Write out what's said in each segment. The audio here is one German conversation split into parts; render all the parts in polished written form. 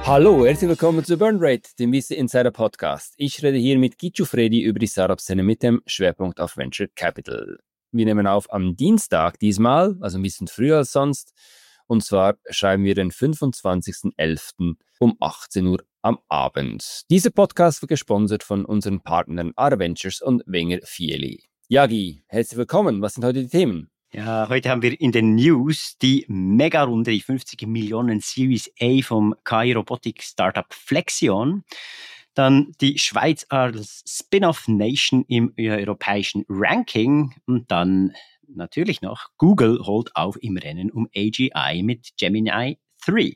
Hallo, herzlich willkommen zu Burnrate, dem Visi Insider Podcast. Ich rede hier mit Gichu Fredi über die Startup-Szene mit dem Schwerpunkt auf Venture Capital. Wir nehmen auf am Dienstag diesmal, also ein bisschen früher als sonst. Und zwar schreiben wir den 25.11. um 18 Uhr am Abend. Dieser Podcast wird gesponsert von unseren Partnern Ara Ventures und Wenger Fieli. Yagi, herzlich willkommen. Was sind heute die Themen? Ja, heute haben wir in den News die Mega-Runde, die 50 Millionen Series A vom KI-Robotik-Startup Flexion. Dann die Schweiz als Spin-off-Nation im europäischen Ranking. Und dann natürlich noch Google holt auf im Rennen um AGI mit Gemini 3.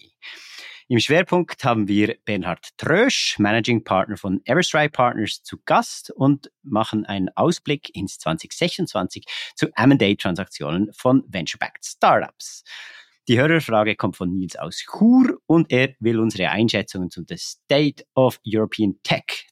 Im Schwerpunkt haben wir Bernhard Trösch, Managing Partner von Everstride Partners, zu Gast und machen einen Ausblick ins 2026 zu M&A-Transaktionen von Venture-Backed Startups. Die Hörerfrage kommt von Nils aus Chur und er will unsere Einschätzungen zum The State of European Tech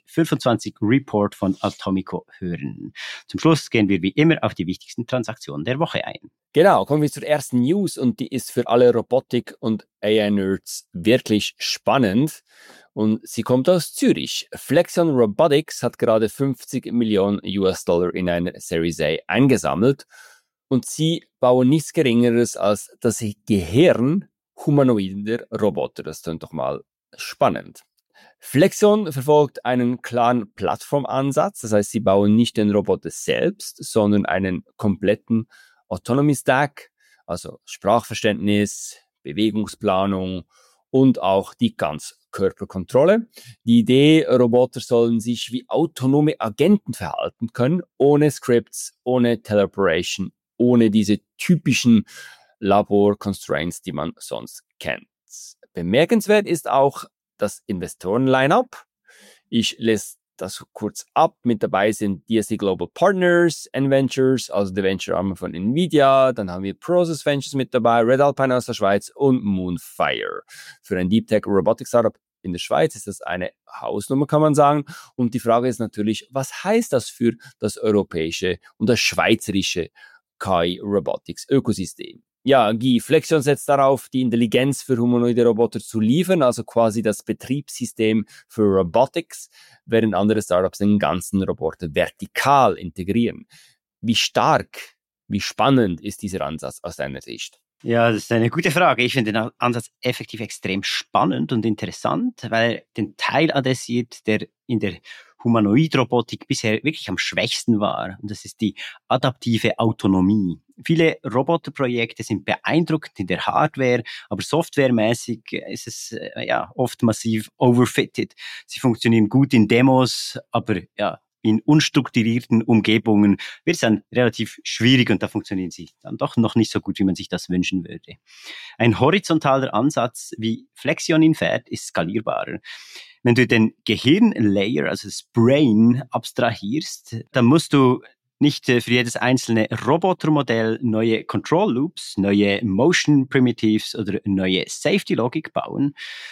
2025 Report von Atomico hören. Zum Schluss gehen wir wie immer auf die wichtigsten Transaktionen der Woche ein. Genau, kommen wir zur ersten News und die ist für alle Robotik- und AI-Nerds wirklich spannend und sie kommt aus Zürich. Flexion Robotics hat gerade 50 Millionen US-Dollar in einer Series A eingesammelt und sie bauen nichts Geringeres als das Gehirn humanoider Roboter. Das klingt doch mal spannend. Flexion verfolgt einen klaren Plattformansatz, das heißt, sie bauen nicht den Roboter selbst, sondern einen kompletten Autonomy Stack, also Sprachverständnis, Bewegungsplanung und auch die Ganzkörperkontrolle. Die Idee, Roboter sollen sich wie autonome Agenten verhalten können, ohne Scripts, ohne Teleoperation, ohne diese typischen Labor-Constraints, die man sonst kennt. Bemerkenswert ist auch das Investoren-Line-Up. Ich lese das kurz ab. Mit dabei sind DSC Global Partners, N-Ventures, also der Venture-Arm von Nvidia. Dann haben wir Process Ventures mit dabei, Red Alpine aus der Schweiz und Moonfire. Für ein Deep Tech Robotics Startup in der Schweiz ist das eine Hausnummer, kann man sagen. Und die Frage ist natürlich, was heißt das für das europäische und das schweizerische KI Robotics Ökosystem? Ja, Guy, Flexion setzt darauf, die Intelligenz für humanoide Roboter zu liefern, also quasi das Betriebssystem für Robotics, während andere Startups den ganzen Roboter vertikal integrieren. Wie stark, wie spannend ist dieser Ansatz aus deiner Sicht? Ja, das ist eine gute Frage. Ich finde den Ansatz effektiv extrem spannend und interessant, weil er den Teil adressiert, der in der Humanoid-Robotik bisher wirklich am schwächsten war. Und das ist die adaptive Autonomie. Viele Roboterprojekte sind beeindruckend in der Hardware, aber softwaremäßig ist es oft massiv overfitted. Sie funktionieren gut in Demos, aber in unstrukturierten Umgebungen wird es dann relativ schwierig und da funktionieren sie dann doch noch nicht so gut, wie man sich das wünschen würde. Ein horizontaler Ansatz, wie Flexion ihn fährt, ist skalierbarer. Wenn du den Gehirnlayer, also das Brain, abstrahierst, dann musst du nicht für jedes einzelne Robotermodell neue Control Loops, neue Motion Primitives oder neue Safety Logik bauen.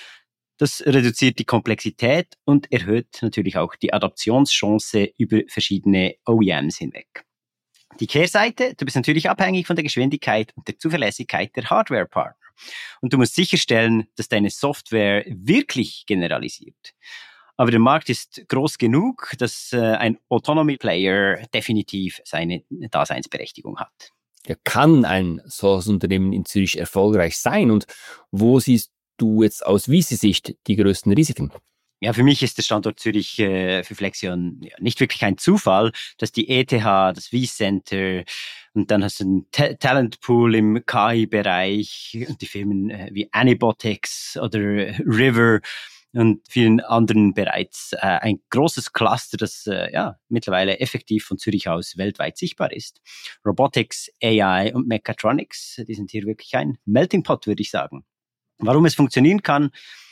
Das reduziert die Komplexität und erhöht natürlich auch die Adaptionschance über verschiedene OEMs hinweg. Die Kehrseite, du bist natürlich abhängig von der Geschwindigkeit und der Zuverlässigkeit der Hardware-Partner. Und du musst sicherstellen, dass deine Software wirklich generalisiert. Aber der Markt ist groß genug, dass ein Autonomy-Player definitiv seine Daseinsberechtigung hat. Ja, kann ein solches Unternehmen in Zürich erfolgreich sein? Und wo siehst du jetzt aus Visi-Sicht die größten Risiken? Ja, für mich ist der Standort Zürich für Flexion nicht wirklich ein Zufall, dass die ETH, das V-Center und dann hast du einen Talentpool im KI-Bereich und die Firmen wie Anybotics oder River und vielen anderen bereits ein großes Cluster, das mittlerweile effektiv von Zürich aus weltweit sichtbar ist. Robotics, AI und Mechatronics, die sind hier wirklich ein Melting Pot, würde ich sagen. Warum es funktionieren kann: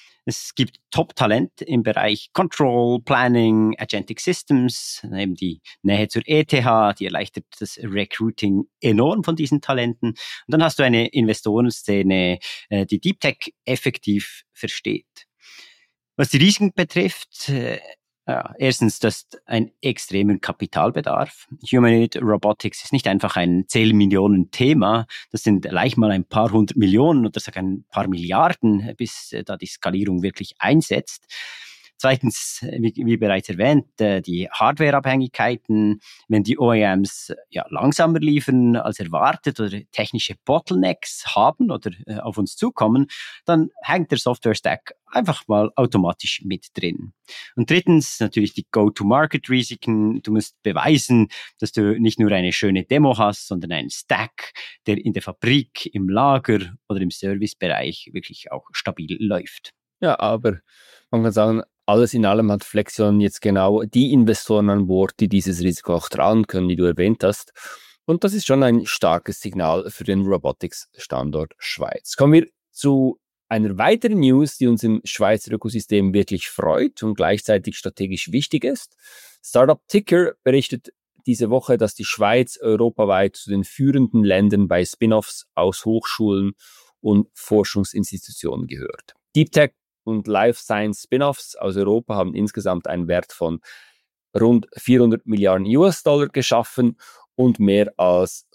Es gibt Top-Talent im Bereich Control, Planning, Agentic Systems, eben die Nähe zur ETH, die erleichtert das Recruiting enorm von diesen Talenten. Und dann hast du eine Investorenszene, die Deep Tech effektiv versteht. Was die Risiken betrifft, Ja, erstens, das ist ein extremer Kapitalbedarf. Humanoid Robotics ist nicht einfach ein 10 Millionen Thema. Das sind leicht mal ein paar 100 Millionen oder sogar ein paar Milliarden, bis da die Skalierung wirklich einsetzt. Zweitens, wie bereits erwähnt, die Hardwareabhängigkeiten. Wenn die OEMs langsamer liefern als erwartet oder technische Bottlenecks haben oder auf uns zukommen, dann hängt der Software-Stack einfach mal automatisch mit drin. Und drittens natürlich die Go-to-Market-Risiken. Du musst beweisen, dass du nicht nur eine schöne Demo hast, sondern einen Stack, der in der Fabrik, im Lager oder im Servicebereich wirklich auch stabil läuft. Ja, aber man kann sagen, alles in allem hat Flexion jetzt genau die Investoren an Bord, die dieses Risiko auch tragen können, die du erwähnt hast. Und das ist schon ein starkes Signal für den Robotics-Standort Schweiz. Kommen wir zu einer weiteren News, die uns im Schweizer Ökosystem wirklich freut und gleichzeitig strategisch wichtig ist. Startup Ticker berichtet diese Woche, dass die Schweiz europaweit zu den führenden Ländern bei Spin-offs aus Hochschulen und Forschungsinstitutionen gehört. Deep Tech und Life Science Spin-offs aus Europa haben insgesamt einen Wert von rund 400 Milliarden US-Dollar geschaffen und mehr als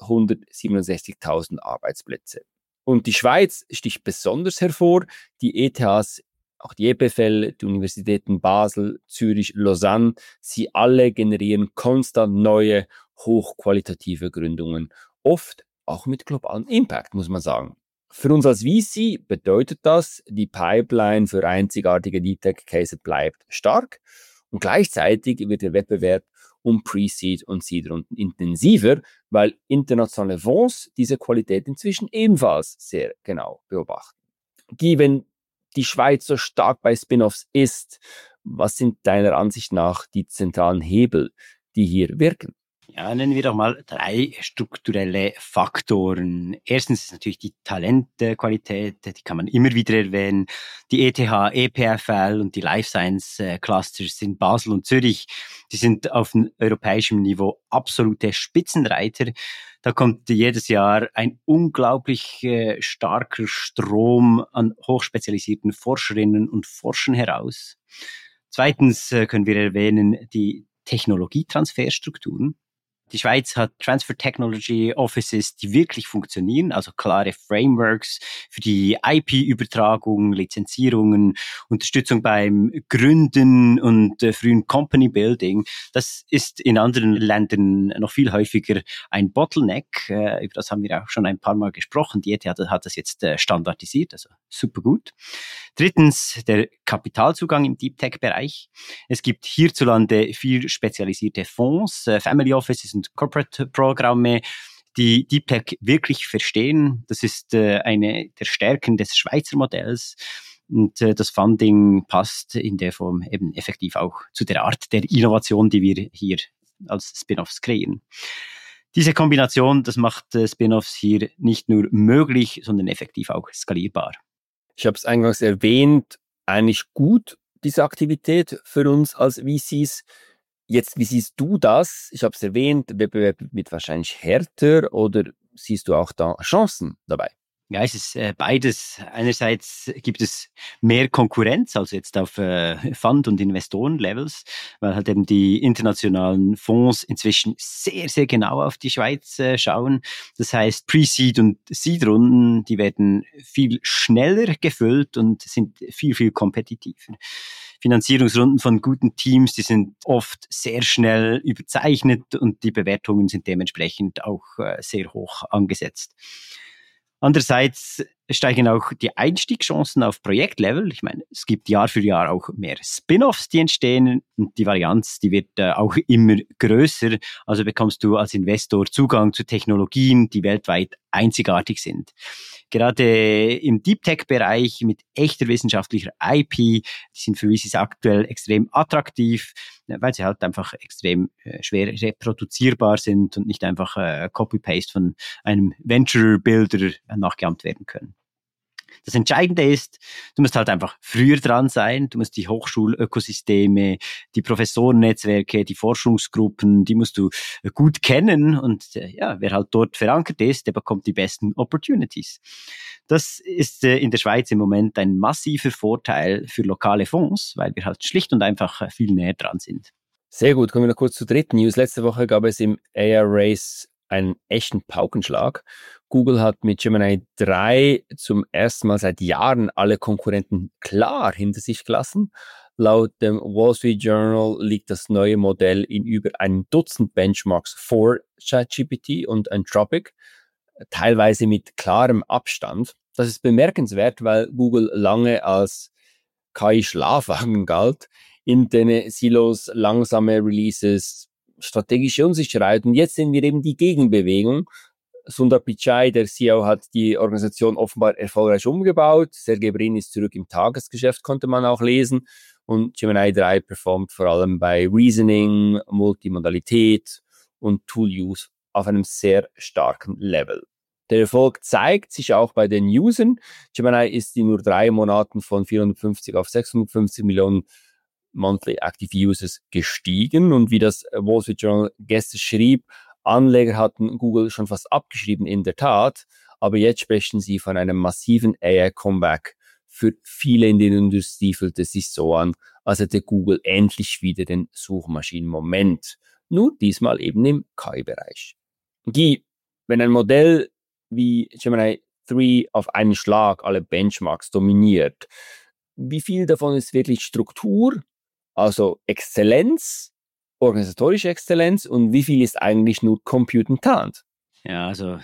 167.000 Arbeitsplätze. Und die Schweiz sticht besonders hervor. Die ETHs, auch die EPFL, die Universitäten Basel, Zürich, Lausanne, sie alle generieren konstant neue, hochqualitative Gründungen. Oft auch mit globalem Impact, muss man sagen. Für uns als VC bedeutet das, die Pipeline für einzigartige Deep Tech Cases bleibt stark und gleichzeitig wird der Wettbewerb um Pre-Seed und Seed-Runden intensiver, weil internationale Fonds diese Qualität inzwischen ebenfalls sehr genau beobachten. Guy, wenn die Schweiz so stark bei Spin-offs ist, was sind deiner Ansicht nach die zentralen Hebel, die hier wirken? Ja, nennen wir doch mal 3 strukturelle Faktoren. Erstens ist natürlich die Talentqualität, die kann man immer wieder erwähnen. Die ETH, EPFL und die Life Science Clusters in Basel und Zürich, die sind auf dem europäischen Niveau absolute Spitzenreiter. Da kommt jedes Jahr ein unglaublich starker Strom an hochspezialisierten Forscherinnen und Forschern heraus. Zweitens können wir erwähnen die Technologietransferstrukturen. Die Schweiz hat Transfer Technology Offices, die wirklich funktionieren, also klare Frameworks für die IP-Übertragung, Lizenzierungen, Unterstützung beim Gründen und frühen Company Building. Das ist in anderen Ländern noch viel häufiger ein Bottleneck. Über das haben wir auch schon ein paar Mal gesprochen. Die ETH hat das jetzt standardisiert, also super gut. Drittens, der Kapitalzugang im Deep Tech-Bereich. Es gibt hierzulande viel spezialisierte Fonds, Family Offices und Corporate-Programme, die Deep Tech wirklich verstehen. Das ist eine der Stärken des Schweizer Modells. Und das Funding passt in der Form eben effektiv auch zu der Art der Innovation, die wir hier als Spin-offs kreieren. Diese Kombination, das macht Spin-offs hier nicht nur möglich, sondern effektiv auch skalierbar. Ich habe es eingangs erwähnt, eigentlich gut, diese Aktivität für uns als VCs. Jetzt, wie siehst du das? Ich habe es erwähnt, Wettbewerb wird wahrscheinlich härter oder siehst du auch da Chancen dabei? Ja, es ist beides. Einerseits gibt es mehr Konkurrenz, also jetzt auf Fund- und Investoren-Levels, weil halt eben die internationalen Fonds inzwischen sehr, sehr genau auf die Schweiz schauen. Das heißt, Pre-Seed- und Seed-Runden, die werden viel schneller gefüllt und sind viel, viel kompetitiver. Finanzierungsrunden von guten Teams, die sind oft sehr schnell überzeichnet und die Bewertungen sind dementsprechend auch sehr hoch angesetzt. Andererseits steigen auch die Einstiegschancen auf Projektlevel. Ich meine, es gibt Jahr für Jahr auch mehr Spin-offs, die entstehen und die Varianz, die wird auch immer größer. Also bekommst du als Investor Zugang zu Technologien, die weltweit einzigartig sind. Gerade im Deep Tech-Bereich mit echter wissenschaftlicher IP, die sind für VCs aktuell extrem attraktiv, weil sie halt einfach extrem schwer reproduzierbar sind und nicht einfach Copy-Paste von einem Venture-Builder nachgeahmt werden können. Das Entscheidende ist, du musst halt einfach früher dran sein, du musst die Hochschulökosysteme, die Professorennetzwerke, die Forschungsgruppen, die musst du gut kennen und wer halt dort verankert ist, der bekommt die besten Opportunities. Das ist in der Schweiz im Moment ein massiver Vorteil für lokale Fonds, weil wir halt schlicht und einfach viel näher dran sind. Sehr gut, kommen wir noch kurz zur dritten News. Letzte Woche gab es im AI-Race einen echten Paukenschlag. Google hat mit Gemini 3 zum ersten Mal seit Jahren alle Konkurrenten klar hinter sich gelassen. Laut dem Wall Street Journal liegt das neue Modell in über ein Dutzend Benchmarks vor ChatGPT und Anthropic, teilweise mit klarem Abstand. Das ist bemerkenswert, weil Google lange als KI-Schlafwagen galt, interne Silos, langsame Releases, strategische Unsicherheit. Und jetzt sehen wir eben die Gegenbewegung. Sundar Pichai, der CEO, hat die Organisation offenbar erfolgreich umgebaut. Sergey Brin ist zurück im Tagesgeschäft, konnte man auch lesen. Und Gemini 3 performt vor allem bei Reasoning, Multimodalität und Tool-Use auf einem sehr starken Level. Der Erfolg zeigt sich auch bei den Usern. Gemini ist in nur 3 Monaten von 450 auf 650 Millionen Monthly Active Users gestiegen. Und wie das Wall Street Journal gestern schrieb, Anleger hatten Google schon fast abgeschrieben, in der Tat. Aber jetzt sprechen sie von einem massiven AI-Comeback. Für viele in der Industrie fühlt es sich so an, als hätte Google endlich wieder den Suchmaschinen-Moment. Nur diesmal eben im KI-Bereich. Guy, wenn ein Modell wie Gemini 3 auf einen Schlag alle Benchmarks dominiert, wie viel davon ist wirklich Struktur, also Exzellenz, organisatorische Exzellenz, und wie viel ist eigentlich nur Compute and Talent? Ja, also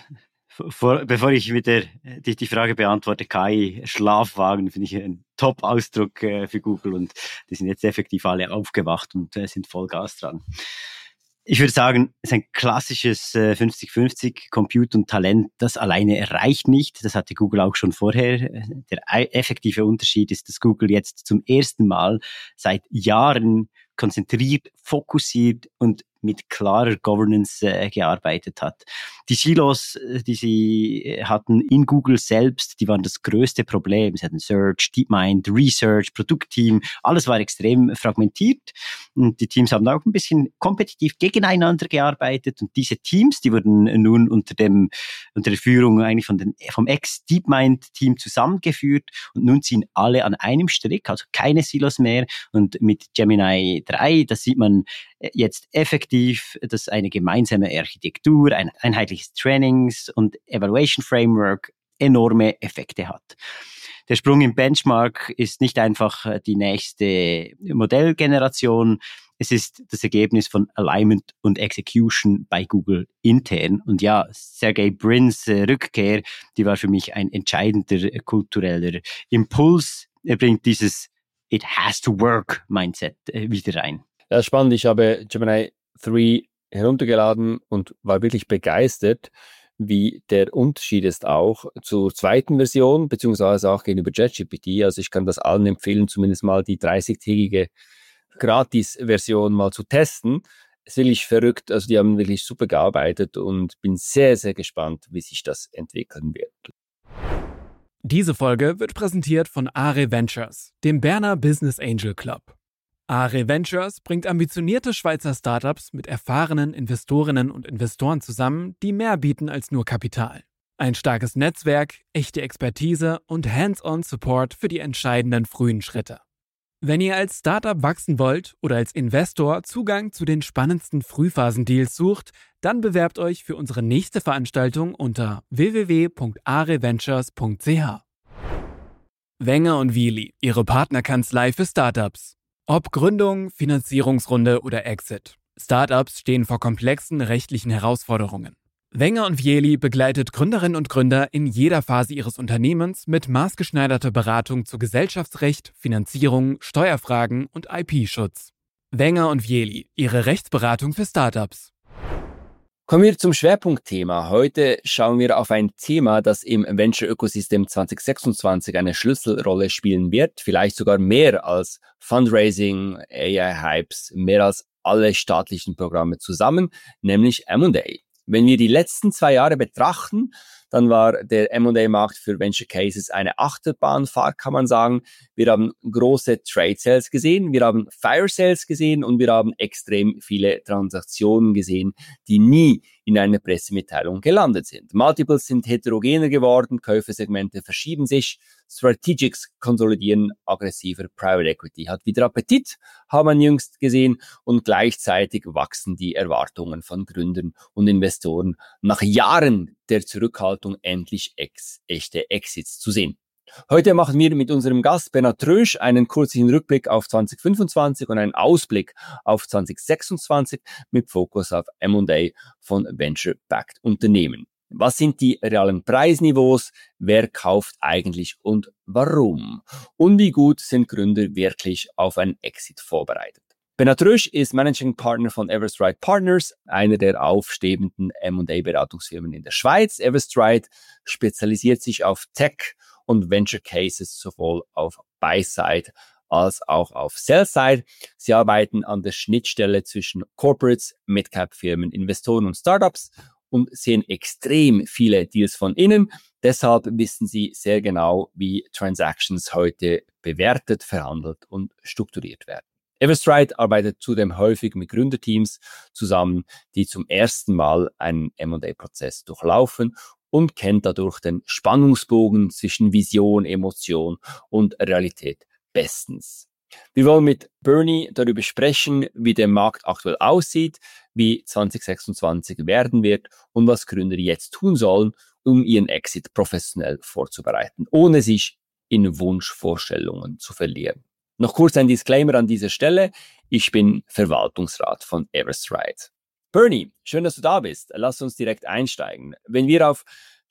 bevor ich die Frage beantworte, KI, Schlafwagen, finde ich ein Top-Ausdruck für Google, und die sind jetzt effektiv alle aufgewacht und sind voll Gas dran. Ich würde sagen, es ist ein klassisches 50-50, Compute und Talent, das alleine reicht nicht. Das hatte Google auch schon vorher. Der effektive Unterschied ist, dass Google jetzt zum ersten Mal seit Jahren konzentriert, fokussiert und mit klarer Governance gearbeitet hat. Die Silos, die sie hatten in Google selbst, die waren das größte Problem. Sie hatten Search, DeepMind, Research, Produktteam, alles war extrem fragmentiert, und die Teams haben auch ein bisschen kompetitiv gegeneinander gearbeitet, und diese Teams, die wurden nun unter der Führung eigentlich vom Ex-DeepMind-Team zusammengeführt, und nun ziehen alle an einem Strick, also keine Silos mehr, und mit Gemini 3, das sieht man jetzt effektiv, dass eine gemeinsame Architektur, ein einheitliches Trainings- und Evaluation-Framework enorme Effekte hat. Der Sprung im Benchmark ist nicht einfach die nächste Modellgeneration, es ist das Ergebnis von Alignment und Execution bei Google intern. Und ja, Sergey Brins Rückkehr, die war für mich ein entscheidender kultureller Impuls. Er bringt dieses It has to work Mindset wieder rein. Ja, spannend. Ich habe Gemini 3 heruntergeladen und war wirklich begeistert, wie der Unterschied ist auch zur zweiten Version, beziehungsweise auch gegenüber ChatGPT. Also ich kann das allen empfehlen, zumindest mal die 30-tägige Gratis-Version mal zu testen. Ist wirklich verrückt. Also die haben wirklich super gearbeitet, und bin sehr, sehr gespannt, wie sich das entwickeln wird. Diese Folge wird präsentiert von Are Ventures, dem Berner Business Angel Club. Are Ventures bringt ambitionierte Schweizer Startups mit erfahrenen Investorinnen und Investoren zusammen, die mehr bieten als nur Kapital. Ein starkes Netzwerk, echte Expertise und Hands-on-Support für die entscheidenden frühen Schritte. Wenn ihr als Startup wachsen wollt oder als Investor Zugang zu den spannendsten Frühphasendeals sucht, dann bewerbt euch für unsere nächste Veranstaltung unter www.areventures.ch. Wenger & Wiely, ihre Partnerkanzlei für Startups. Ob Gründung, Finanzierungsrunde oder Exit. Startups stehen vor komplexen rechtlichen Herausforderungen. Wenger & Wiely begleitet Gründerinnen und Gründer in jeder Phase ihres Unternehmens mit maßgeschneiderter Beratung zu Gesellschaftsrecht, Finanzierung, Steuerfragen und IP-Schutz. Wenger & Wiely, ihre Rechtsberatung für Startups. Kommen wir zum Schwerpunktthema. Heute schauen wir auf ein Thema, das im Venture-Ökosystem 2026 eine Schlüsselrolle spielen wird, vielleicht sogar mehr als Fundraising, AI-Hypes, mehr als alle staatlichen Programme zusammen, nämlich M&A. Wenn wir die letzten 2 Jahre betrachten, Dann war der M&A-Markt für Venture Cases eine Achterbahnfahrt, kann man sagen. Wir haben große Trade Sales gesehen, wir haben Fire Sales gesehen und wir haben extrem viele Transaktionen gesehen, die nie in einer Pressemitteilung gelandet sind. Multiples sind heterogener geworden, Käufersegmente verschieben sich, Strategics konsolidieren, aggressiver Private Equity hat wieder Appetit, haben wir jüngst gesehen, und gleichzeitig wachsen die Erwartungen von Gründern und Investoren, nach Jahren der Zurückhaltung endlich echte Exits zu sehen. Heute machen wir mit unserem Gast Bernhard Trösch einen kurzen Rückblick auf 2025 und einen Ausblick auf 2026 mit Fokus auf M&A von Venture-Backed Unternehmen. Was sind die realen Preisniveaus? Wer kauft eigentlich und warum? Und wie gut sind Gründer wirklich auf einen Exit vorbereitet? Bernhard Trösch ist Managing Partner von Everstride Partners, einer der aufstrebenden M&A-Beratungsfirmen in der Schweiz. Everstride spezialisiert sich auf Tech und Venture Cases sowohl auf Buy-Side als auch auf Sell-Side. Sie arbeiten an der Schnittstelle zwischen Corporates, Mid-Cap-Firmen, Investoren und Startups und sehen extrem viele Deals von innen. Deshalb wissen sie sehr genau, wie Transactions heute bewertet, verhandelt und strukturiert werden. Everstride arbeitet zudem häufig mit Gründerteams zusammen, die zum ersten Mal einen M&A-Prozess durchlaufen, und kennt dadurch den Spannungsbogen zwischen Vision, Emotion und Realität bestens. Wir wollen mit Bernie darüber sprechen, wie der Markt aktuell aussieht, wie 2026 werden wird und was Gründer jetzt tun sollen, um ihren Exit professionell vorzubereiten, ohne sich in Wunschvorstellungen zu verlieren. Noch kurz ein Disclaimer an dieser Stelle. Ich bin Verwaltungsrat von Everstride. Bernie, schön, dass du da bist. Lass uns direkt einsteigen. Wenn wir auf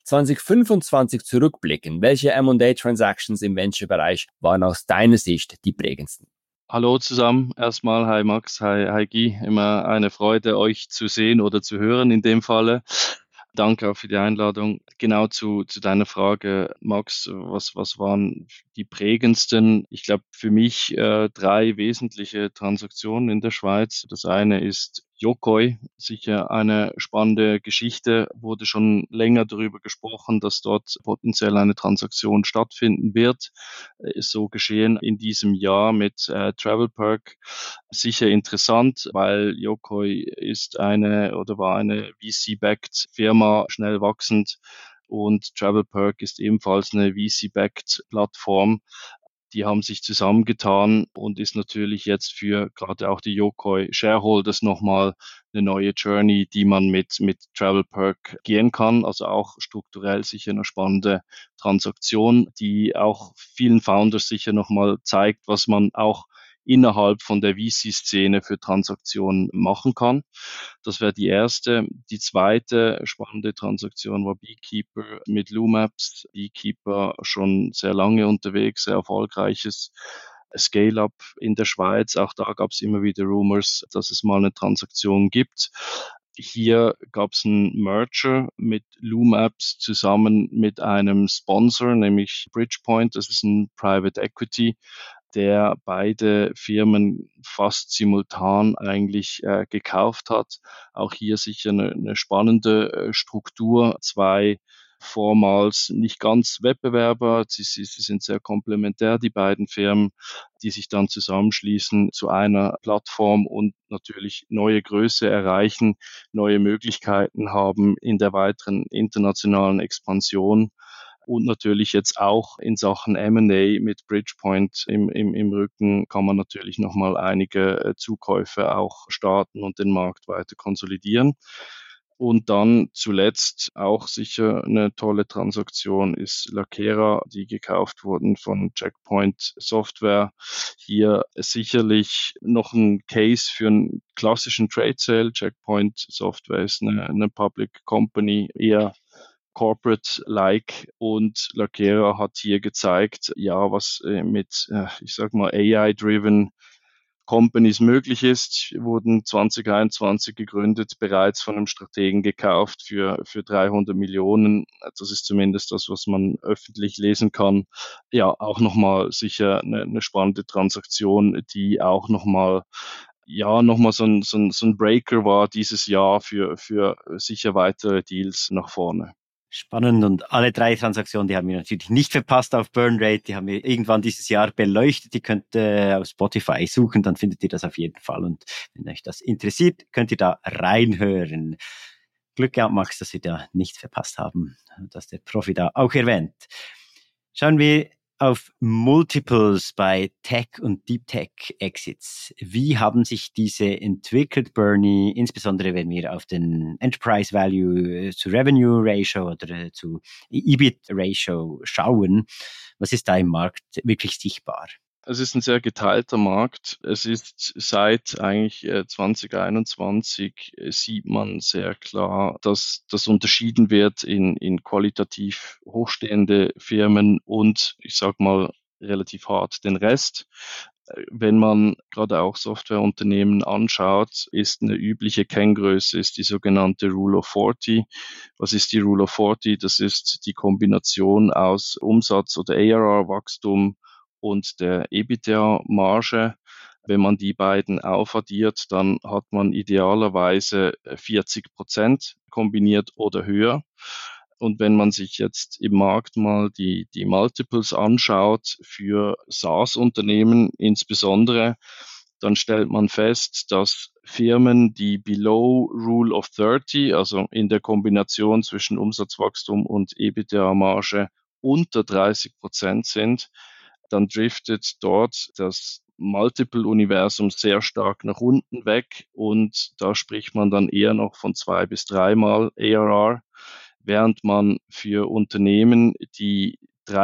2025 zurückblicken, welche M&A-Transactions im Venture-Bereich waren aus deiner Sicht die prägendsten? Hallo zusammen. Erstmal, hi Max, hi Guy. Immer eine Freude, euch zu sehen oder zu hören in dem Falle. Danke auch für die Einladung. Genau zu deiner Frage, Max, was waren die prägendsten? Ich glaube, für mich 3 wesentliche Transaktionen in der Schweiz. Das eine ist Yokoi, sicher eine spannende Geschichte, wurde schon länger darüber gesprochen, dass dort potenziell eine Transaktion stattfinden wird. Ist so geschehen in diesem Jahr mit TravelPerk. Sicher interessant, weil Yokoi ist eine oder war eine VC-backed Firma, schnell wachsend, und TravelPerk ist ebenfalls eine VC-backed Plattform. Die haben sich zusammengetan und ist natürlich jetzt für gerade auch die Yokoi Shareholders nochmal eine neue Journey, die man mit TravelPerk gehen kann. Also auch strukturell sicher eine spannende Transaktion, die auch vielen Founders sicher nochmal zeigt, was man auch innerhalb von der VC-Szene für Transaktionen machen kann. Das wäre die erste. Die zweite spannende Transaktion war Beekeeper mit Loomaps. Beekeeper schon sehr lange unterwegs, sehr erfolgreiches Scale-up in der Schweiz. Auch da gab es immer wieder Rumors, dass es mal eine Transaktion gibt. Hier gab es einen Merger mit Loomaps zusammen mit einem Sponsor, nämlich Bridgepoint. Das ist ein Private Equity, der beide Firmen fast simultan eigentlich gekauft hat. Auch hier sicher eine spannende Struktur. 2 vormals nicht ganz Wettbewerber. Sie sind sehr komplementär, die beiden Firmen, die sich dann zusammenschließen zu einer Plattform und natürlich neue Größe erreichen, neue Möglichkeiten haben in der weiteren internationalen Expansion. Und natürlich jetzt auch in Sachen M&A mit Bridgepoint im Rücken kann man natürlich nochmal einige Zukäufe auch starten und den Markt weiter konsolidieren. Und dann zuletzt auch sicher eine tolle Transaktion ist Lakera, die gekauft wurden von Checkpoint Software. Hier sicherlich noch ein Case für einen klassischen Trade Sale. Checkpoint Software ist eine Public Company, eher Corporate-like, und Lakera hat hier gezeigt, ja, was mit, ich sag mal, AI-driven Companies möglich ist, wurden 2021 gegründet, bereits von einem Strategen gekauft für 300 Millionen. Das ist zumindest das, was man öffentlich lesen kann. Ja, auch nochmal sicher eine spannende Transaktion, die auch nochmal so ein Breaker war dieses Jahr für sicher weitere Deals nach vorne. Spannend, und alle 3 Transaktionen, die haben wir natürlich nicht verpasst auf Burnrate, die haben wir irgendwann dieses Jahr beleuchtet, die könnt ihr auf Spotify suchen, dann findet ihr das auf jeden Fall, und wenn euch das interessiert, könnt ihr da reinhören. Glück gehabt, Max, dass wir da nichts verpasst haben, dass der Profi da auch erwähnt. Schauen wir auf Multiples bei Tech und Deep Tech Exits. Wie haben sich diese entwickelt, Bernie? Insbesondere wenn wir auf den Enterprise Value zu Revenue Ratio oder zu EBIT Ratio schauen. Was ist da im Markt wirklich sichtbar? Es ist ein sehr geteilter Markt. Es ist seit eigentlich 2021 sieht man sehr klar, dass das unterschieden wird in qualitativ hochstehende Firmen und, ich sag mal, relativ hart den Rest. Wenn man gerade auch Softwareunternehmen anschaut, ist eine übliche Kenngröße ist die sogenannte Rule of 40. Was ist die Rule of 40? Das ist die Kombination aus Umsatz- oder ARR-Wachstum und der EBITDA-Marge. Wenn man die beiden aufaddiert, dann hat man idealerweise 40% kombiniert oder höher. Und wenn man sich jetzt im Markt mal die Multiples anschaut für SaaS-Unternehmen insbesondere, dann stellt man fest, dass Firmen, die below Rule of 30, also in der Kombination zwischen Umsatzwachstum und EBITDA-Marge unter 30% sind, dann driftet dort das Multiple-Universum sehr stark nach unten weg und da spricht man dann eher noch von 2 bis 3 Mal ARR, während man für Unternehmen, die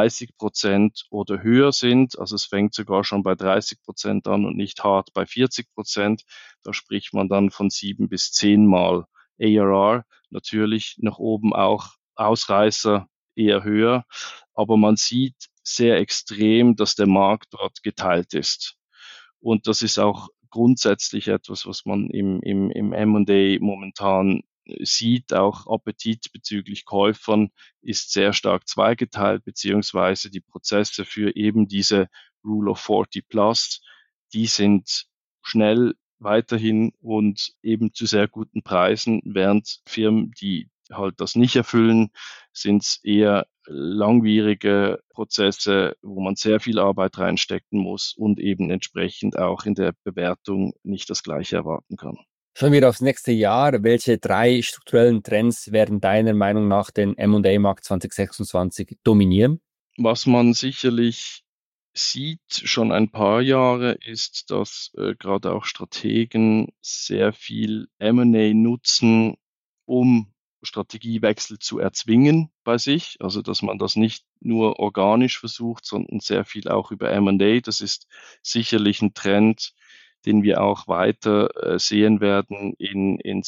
30% oder höher sind, also es fängt sogar schon bei 30% an und nicht hart bei 40%, da spricht man dann von 7 bis 10 Mal ARR, natürlich nach oben auch Ausreißer eher höher, aber man sieht sehr extrem, dass der Markt dort geteilt ist. Und das ist auch grundsätzlich etwas, was man im M&A momentan sieht. Auch Appetit bezüglich Käufern ist sehr stark zweigeteilt, beziehungsweise die Prozesse für eben diese Rule of 40 Plus, die sind schnell weiterhin und eben zu sehr guten Preisen, während Firmen, die halt das nicht erfüllen, sind es eher langwierige Prozesse, wo man sehr viel Arbeit reinstecken muss und eben entsprechend auch in der Bewertung nicht das Gleiche erwarten kann. Schauen wir aufs nächste Jahr. Welche 3 strukturellen Trends werden deiner Meinung nach den M&A-Markt 2026 dominieren? Was man sicherlich sieht schon ein paar Jahre, ist, dass gerade auch Strategen sehr viel M&A nutzen, um Strategiewechsel zu erzwingen bei sich. Also dass man das nicht nur organisch versucht, sondern sehr viel auch über M&A. Das ist sicherlich ein Trend, den wir auch weiter sehen werden in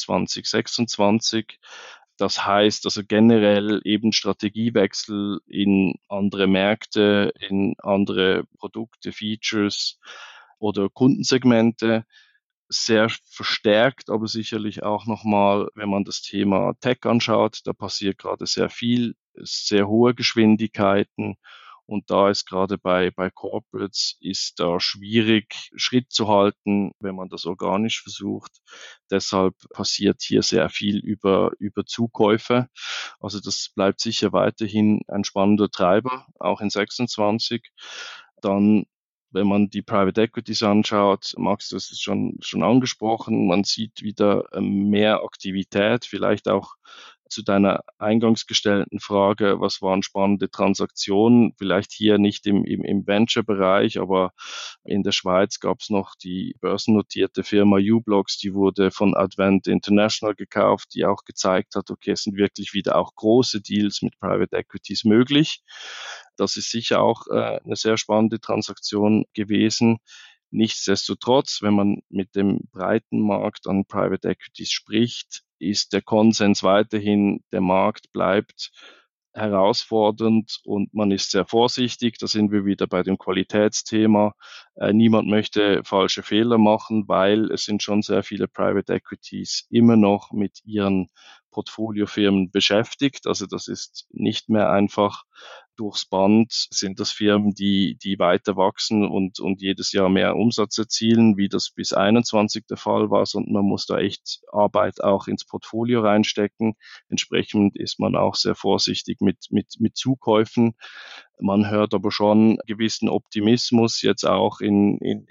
2026. Das heißt also generell eben Strategiewechsel in andere Märkte, in andere Produkte, Features oder Kundensegmente, sehr verstärkt, aber sicherlich auch nochmal, wenn man das Thema Tech anschaut, da passiert gerade sehr viel, sehr hohe Geschwindigkeiten. Und da ist gerade bei Corporates ist da schwierig, Schritt zu halten, wenn man das organisch versucht. Deshalb passiert hier sehr viel über Zukäufe. Also das bleibt sicher weiterhin ein spannender Treiber, auch in 26. Dann, wenn man die Private Equities anschaut, Max, das ist schon angesprochen, man sieht wieder mehr Aktivität, vielleicht auch zu deiner eingangs gestellten Frage, was waren spannende Transaktionen? Vielleicht hier nicht im Venture-Bereich, aber in der Schweiz gab es noch die börsennotierte Firma u-blox, die wurde von Advent International gekauft, die auch gezeigt hat, okay, es sind wirklich wieder auch große Deals mit Private Equities möglich. Das ist sicher auch eine sehr spannende Transaktion gewesen. Nichtsdestotrotz, wenn man mit dem breiten Markt an Private Equities spricht, ist der Konsens weiterhin, der Markt bleibt herausfordernd und man ist sehr vorsichtig. Da sind wir wieder bei dem Qualitätsthema. Niemand möchte falsche Fehler machen, weil es sind schon sehr viele Private Equities immer noch mit ihren Portfoliofirmen beschäftigt. Also das ist nicht mehr einfach durchs Band sind das Firmen, die weiter wachsen und jedes Jahr mehr Umsatz erzielen, wie das bis 21 der Fall war, sondern man muss da echt Arbeit auch ins Portfolio reinstecken. Entsprechend ist man auch sehr vorsichtig mit Zukäufen. Man hört aber schon gewissen Optimismus jetzt auch in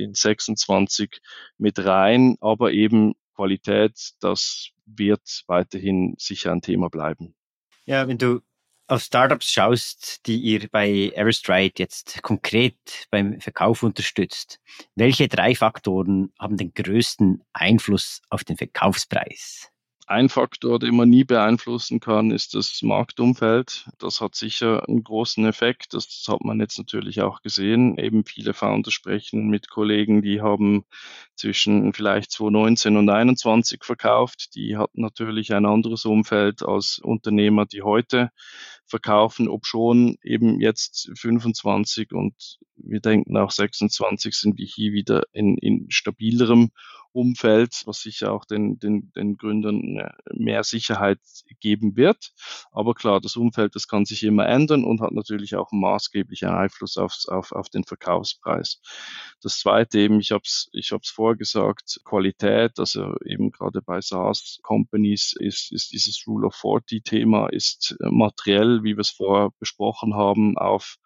26 mit rein, aber eben Qualität, das wird weiterhin sicher ein Thema bleiben. Ja, wenn du auf Startups schaust, die ihr bei Everstride jetzt konkret beim Verkauf unterstützt, welche 3 Faktoren haben den größten Einfluss auf den Verkaufspreis? Ein Faktor, den man nie beeinflussen kann, ist das Marktumfeld. Das hat sicher einen großen Effekt. Das hat man jetzt natürlich auch gesehen. Eben viele Founder sprechen mit Kollegen, die haben zwischen vielleicht 2019 und 2021 verkauft. Die hatten natürlich ein anderes Umfeld als Unternehmer, die heute verkaufen, obschon eben jetzt 25 und wir denken auch 26 sind wir hier wieder in stabilerem Umfeld, was sicher auch den Gründern mehr Sicherheit geben wird. Aber klar, das Umfeld, das kann sich immer ändern und hat natürlich auch einen maßgeblichen Einfluss auf den Verkaufspreis. Das Zweite eben, ich hab's vorher gesagt, Qualität, also eben gerade bei SaaS-Companies ist dieses Rule of 40 Thema ist materiell, wie wir es vorher besprochen haben, auf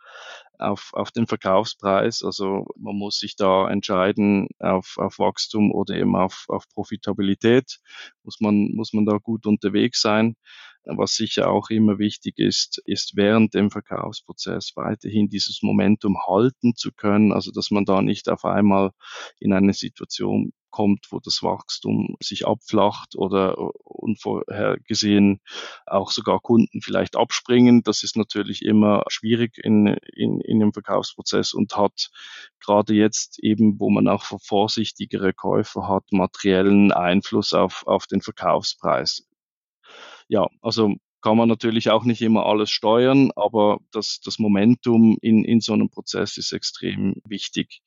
den Verkaufspreis. Also man muss sich da entscheiden auf Wachstum oder eben auf Profitabilität. Muss man da gut unterwegs sein. Was sicher auch immer wichtig ist während dem Verkaufsprozess weiterhin dieses Momentum halten zu können. Also dass man da nicht auf einmal in eine Situation kommt, wo das Wachstum sich abflacht oder unvorhergesehen auch sogar Kunden vielleicht abspringen. Das ist natürlich immer schwierig in dem Verkaufsprozess und hat gerade jetzt eben, wo man auch vorsichtigere Käufer hat, materiellen Einfluss auf den Verkaufspreis. Ja, also kann man natürlich auch nicht immer alles steuern, aber das Momentum in so einem Prozess ist extrem wichtig.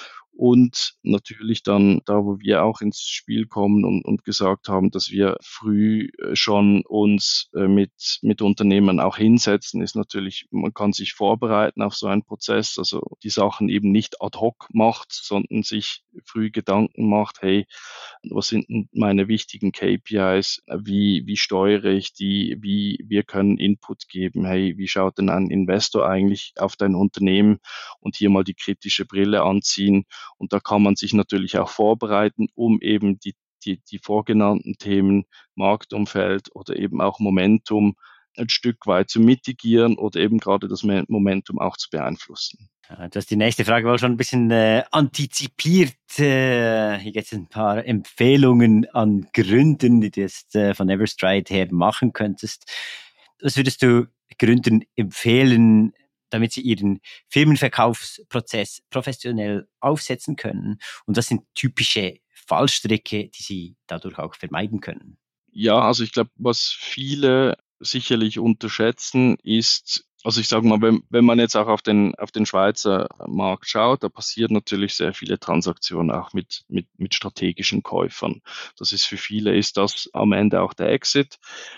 Und natürlich dann da, wo wir auch ins Spiel kommen und gesagt haben, dass wir früh schon uns mit Unternehmen auch hinsetzen, ist natürlich, man kann sich vorbereiten auf so einen Prozess, also die Sachen eben nicht ad hoc macht, sondern sich früh Gedanken macht, hey, was sind meine wichtigen KPIs, wie steuere ich die, wir können Input geben, hey, wie schaut denn ein Investor eigentlich auf dein Unternehmen und hier mal die kritische Brille anziehen. Und da kann man sich natürlich auch vorbereiten, um eben die vorgenannten Themen, Marktumfeld oder eben auch Momentum ein Stück weit zu mitigieren oder eben gerade das Momentum auch zu beeinflussen. Du hast die nächste Frage wohl schon ein bisschen antizipiert. Hier gibt es ein paar Empfehlungen an Gründern, die du jetzt von Everstride her machen könntest. Was würdest du Gründern empfehlen, damit sie ihren Firmenverkaufsprozess professionell aufsetzen können? Und was sind typische Fallstricke, die sie dadurch auch vermeiden können? Ja, also ich glaube, was viele sicherlich unterschätzen, ist, also ich sage mal, wenn man jetzt auch auf den Schweizer Markt schaut, da passiert natürlich sehr viele Transaktionen auch mit strategischen Käufern. Das ist für viele, ist das am Ende auch der Exit.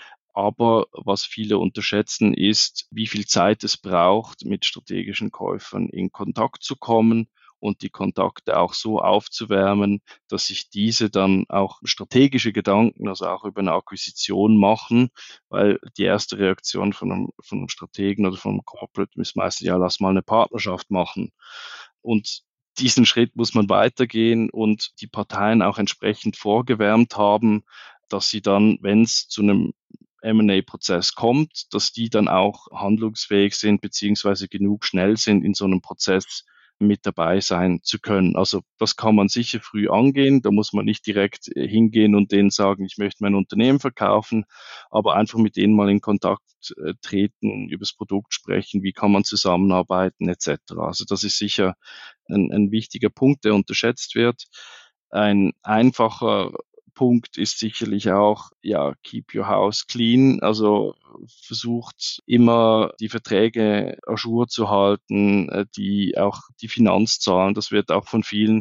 Aber was viele unterschätzen, ist, wie viel Zeit es braucht, mit strategischen Käufern in Kontakt zu kommen und die Kontakte auch so aufzuwärmen, dass sich diese dann auch strategische Gedanken, also auch über eine Akquisition machen, weil die erste Reaktion von einem Strategen oder von einem Corporate ist meistens, ja, lass mal eine Partnerschaft machen. Und diesen Schritt muss man weitergehen und die Parteien auch entsprechend vorgewärmt haben, dass sie dann, wenn es zu einem M&A-Prozess kommt, dass die dann auch handlungsfähig sind, beziehungsweise genug schnell sind, in so einem Prozess mit dabei sein zu können. Also das kann man sicher früh angehen. Da muss man nicht direkt hingehen und denen sagen, ich möchte mein Unternehmen verkaufen, aber einfach mit denen mal in Kontakt treten, über das Produkt sprechen, wie kann man zusammenarbeiten etc. Also das ist sicher ein wichtiger Punkt, der unterschätzt wird. Ein einfacher Punkt ist sicherlich auch, ja, keep your house clean. Also versucht immer die Verträge à jour zu halten, die auch die Finanzzahlen. Das wird auch von vielen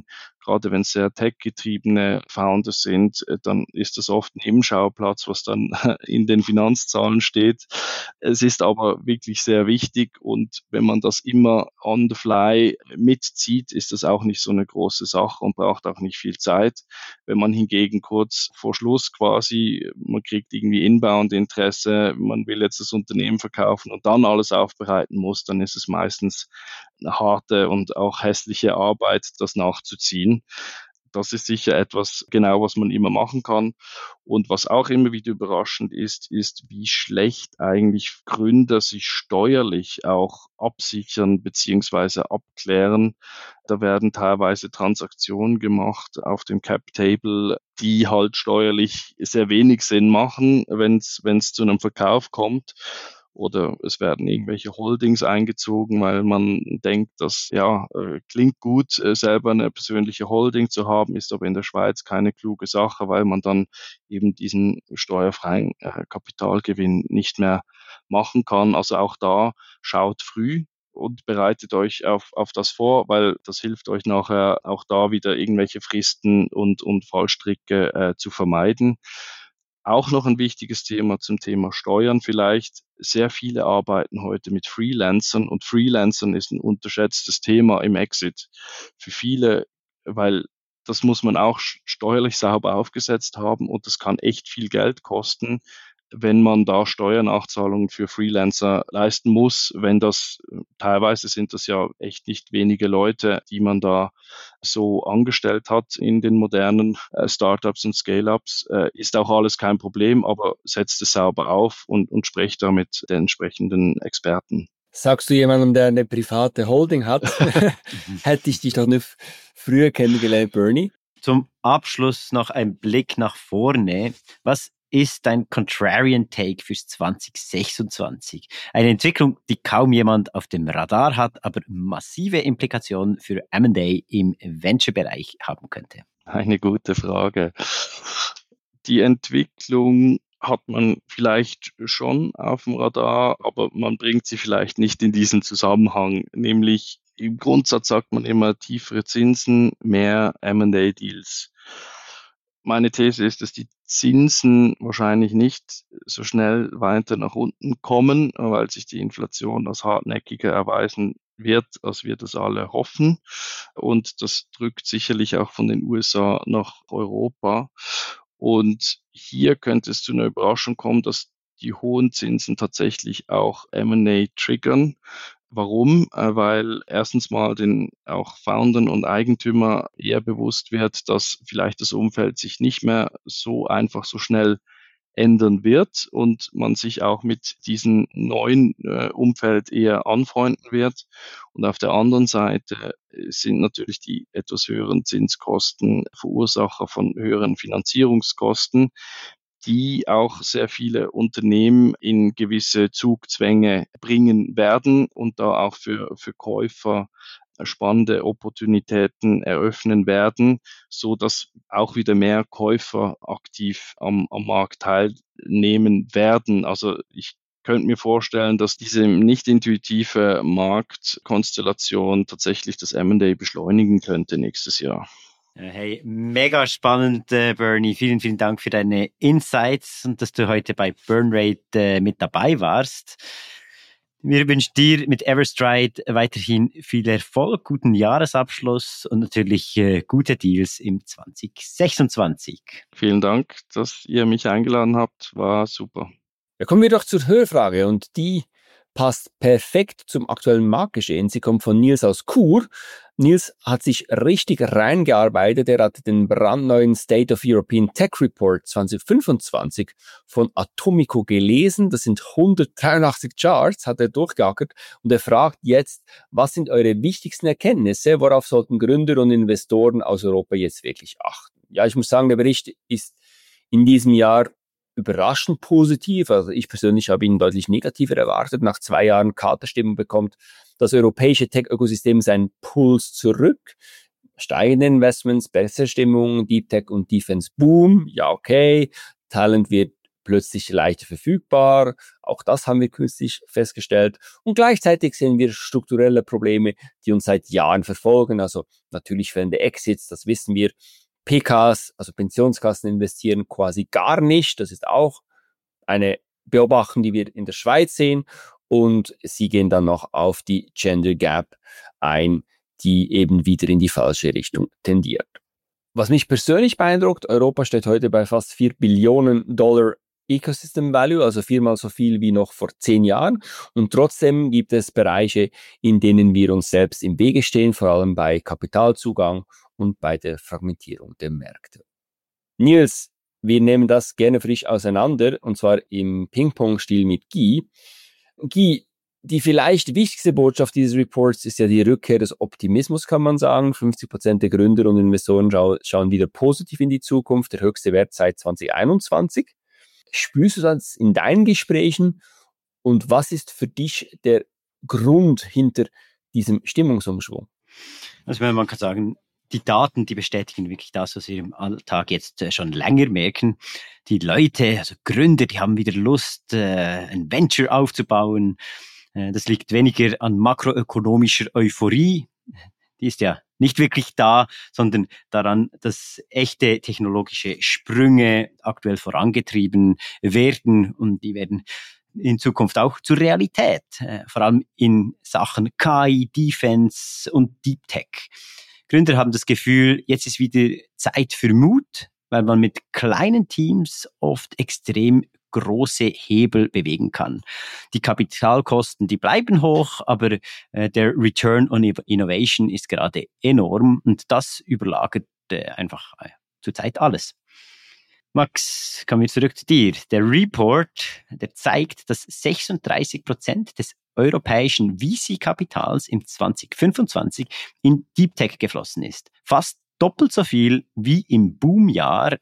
gerade wenn es sehr tech-getriebene Founders sind, dann ist das oft ein Nebenschauplatz, was dann in den Finanzzahlen steht. Es ist aber wirklich sehr wichtig und wenn man das immer on the fly mitzieht, ist das auch nicht so eine große Sache und braucht auch nicht viel Zeit. Wenn man hingegen kurz vor Schluss quasi, man kriegt irgendwie Inbound-Interesse, man will jetzt das Unternehmen verkaufen und dann alles aufbereiten muss, dann ist es meistens eine harte und auch hässliche Arbeit, das nachzuziehen. Das ist sicher etwas, genau, was man immer machen kann. Und was auch immer wieder überraschend ist, ist, wie schlecht eigentlich Gründer sich steuerlich auch absichern bzw. abklären. Da werden teilweise Transaktionen gemacht auf dem Cap-Table, die halt steuerlich sehr wenig Sinn machen, wenn es zu einem Verkauf kommt. Oder es werden irgendwelche Holdings eingezogen, weil man denkt, dass klingt gut, selber eine persönliche Holding zu haben, ist aber in der Schweiz keine kluge Sache, weil man dann eben diesen steuerfreien Kapitalgewinn nicht mehr machen kann. Also auch da schaut früh und bereitet euch auf das vor, weil das hilft euch nachher auch da wieder irgendwelche Fristen und Fallstricke zu vermeiden. Auch noch ein wichtiges Thema zum Thema Steuern vielleicht. Sehr viele arbeiten heute mit Freelancern und Freelancern ist ein unterschätztes Thema im Exit. Für viele, weil das muss man auch steuerlich sauber aufgesetzt haben und das kann echt viel Geld kosten, wenn man da Steuernachzahlungen für Freelancer leisten muss, wenn das, teilweise sind das ja echt nicht wenige Leute, die man da so angestellt hat in den modernen Startups und Scale-Ups, ist auch alles kein Problem, aber setzt es sauber auf und sprecht da mit den entsprechenden Experten. Sagst du jemandem, der eine private Holding hat, hätte ich dich doch nicht früher kennengelernt, Bernie. Zum Abschluss noch ein Blick nach vorne. Was ist dein Contrarian Take fürs 2026? Eine Entwicklung, die kaum jemand auf dem Radar hat, aber massive Implikationen für M&A im Venture-Bereich haben könnte. Eine gute Frage. Die Entwicklung hat man vielleicht schon auf dem Radar, aber man bringt sie vielleicht nicht in diesen Zusammenhang. Nämlich im Grundsatz sagt man immer tiefere Zinsen, mehr M&A-Deals. Meine These ist, dass die Zinsen wahrscheinlich nicht so schnell weiter nach unten kommen, weil sich die Inflation als hartnäckiger erweisen wird, als wir das alle hoffen. Und das drückt sicherlich auch von den USA nach Europa. Und hier könnte es zu einer Überraschung kommen, dass die hohen Zinsen tatsächlich auch M&A triggern. Warum? Weil erstens mal den auch Foundern und Eigentümer eher bewusst wird, dass vielleicht das Umfeld sich nicht mehr so einfach so schnell ändern wird und man sich auch mit diesem neuen Umfeld eher anfreunden wird. Und auf der anderen Seite sind natürlich die etwas höheren Zinskosten Verursacher von höheren Finanzierungskosten, die auch sehr viele Unternehmen in gewisse Zugzwänge bringen werden und da auch für Käufer spannende Opportunitäten eröffnen werden, so dass auch wieder mehr Käufer aktiv am Markt teilnehmen werden. Also ich könnte mir vorstellen, dass diese nicht intuitive Marktkonstellation tatsächlich das M&A beschleunigen könnte nächstes Jahr. Hey, mega spannend, Bernie. Vielen, vielen Dank für deine Insights und dass du heute bei Burnrate mit dabei warst. Wir wünschen dir mit Everstride weiterhin viel Erfolg, guten Jahresabschluss und natürlich gute Deals im 2026. Vielen Dank, dass ihr mich eingeladen habt. War super. Ja, kommen wir doch zur Hörfrage und die passt perfekt zum aktuellen Marktgeschehen. Sie kommt von Nils aus Chur. Nils hat sich richtig reingearbeitet. Er hat den brandneuen State of European Tech Report 2025 von Atomico gelesen. Das sind 183 Charts, hat er durchgeackert. Und er fragt jetzt, was sind eure wichtigsten Erkenntnisse? Worauf sollten Gründer und Investoren aus Europa jetzt wirklich achten? Ja, ich muss sagen, der Bericht ist in diesem Jahr überraschend positiv. Also ich persönlich habe ihn deutlich negativer erwartet. Nach 2 Jahren Katerstimmung bekommt das europäische Tech-Ökosystem seinen Puls zurück. Steigende Investments, bessere Stimmung, Deep Tech und Defense Boom. Ja, okay. Talent wird plötzlich leichter verfügbar. Auch das haben wir kürzlich festgestellt. Und gleichzeitig sehen wir strukturelle Probleme, die uns seit Jahren verfolgen. Also natürlich fehlende Exits, das wissen wir. PKs, also Pensionskassen, investieren quasi gar nicht. Das ist auch eine Beobachtung, die wir in der Schweiz sehen. Und sie gehen dann noch auf die Gender Gap ein, die eben wieder in die falsche Richtung tendiert. Was mich persönlich beeindruckt, Europa steht heute bei fast $4 Billionen Ecosystem Value, also 4-mal so viel wie noch vor 10 Jahren. Und trotzdem gibt es Bereiche, in denen wir uns selbst im Wege stehen, vor allem bei Kapitalzugang und bei der Fragmentierung der Märkte. Nils, wir nehmen das gerne frisch auseinander, und zwar im Ping-Pong-Stil mit Guy. Guy, die vielleicht wichtigste Botschaft dieses Reports ist ja die Rückkehr des Optimismus, kann man sagen. 50% der Gründer und Investoren schauen wieder positiv in die Zukunft, der höchste Wert seit 2021. Spürst du das in deinen Gesprächen? Und was ist für dich der Grund hinter diesem Stimmungsumschwung? Also man kann sagen, die Daten, die bestätigen wirklich das, was wir im Alltag jetzt schon länger merken. Die Leute, also Gründer, die haben wieder Lust, ein Venture aufzubauen. Das liegt weniger an makroökonomischer Euphorie. Die ist ja nicht wirklich da, sondern daran, dass echte technologische Sprünge aktuell vorangetrieben werden, und die werden in Zukunft auch zur Realität, vor allem in Sachen KI, Defense und Deep Tech. Gründer haben das Gefühl, jetzt ist wieder Zeit für Mut, weil man mit kleinen Teams oft extrem große Hebel bewegen kann. Die Kapitalkosten, die bleiben hoch, aber der Return on Innovation ist gerade enorm, und das überlagert einfach zurzeit alles. Max, kommen wir zurück zu dir. Der Report, der zeigt, dass 36% des europäischen VC-Kapitals im 2025 in Deep Tech geflossen ist. Fast doppelt so viel wie im Boomjahr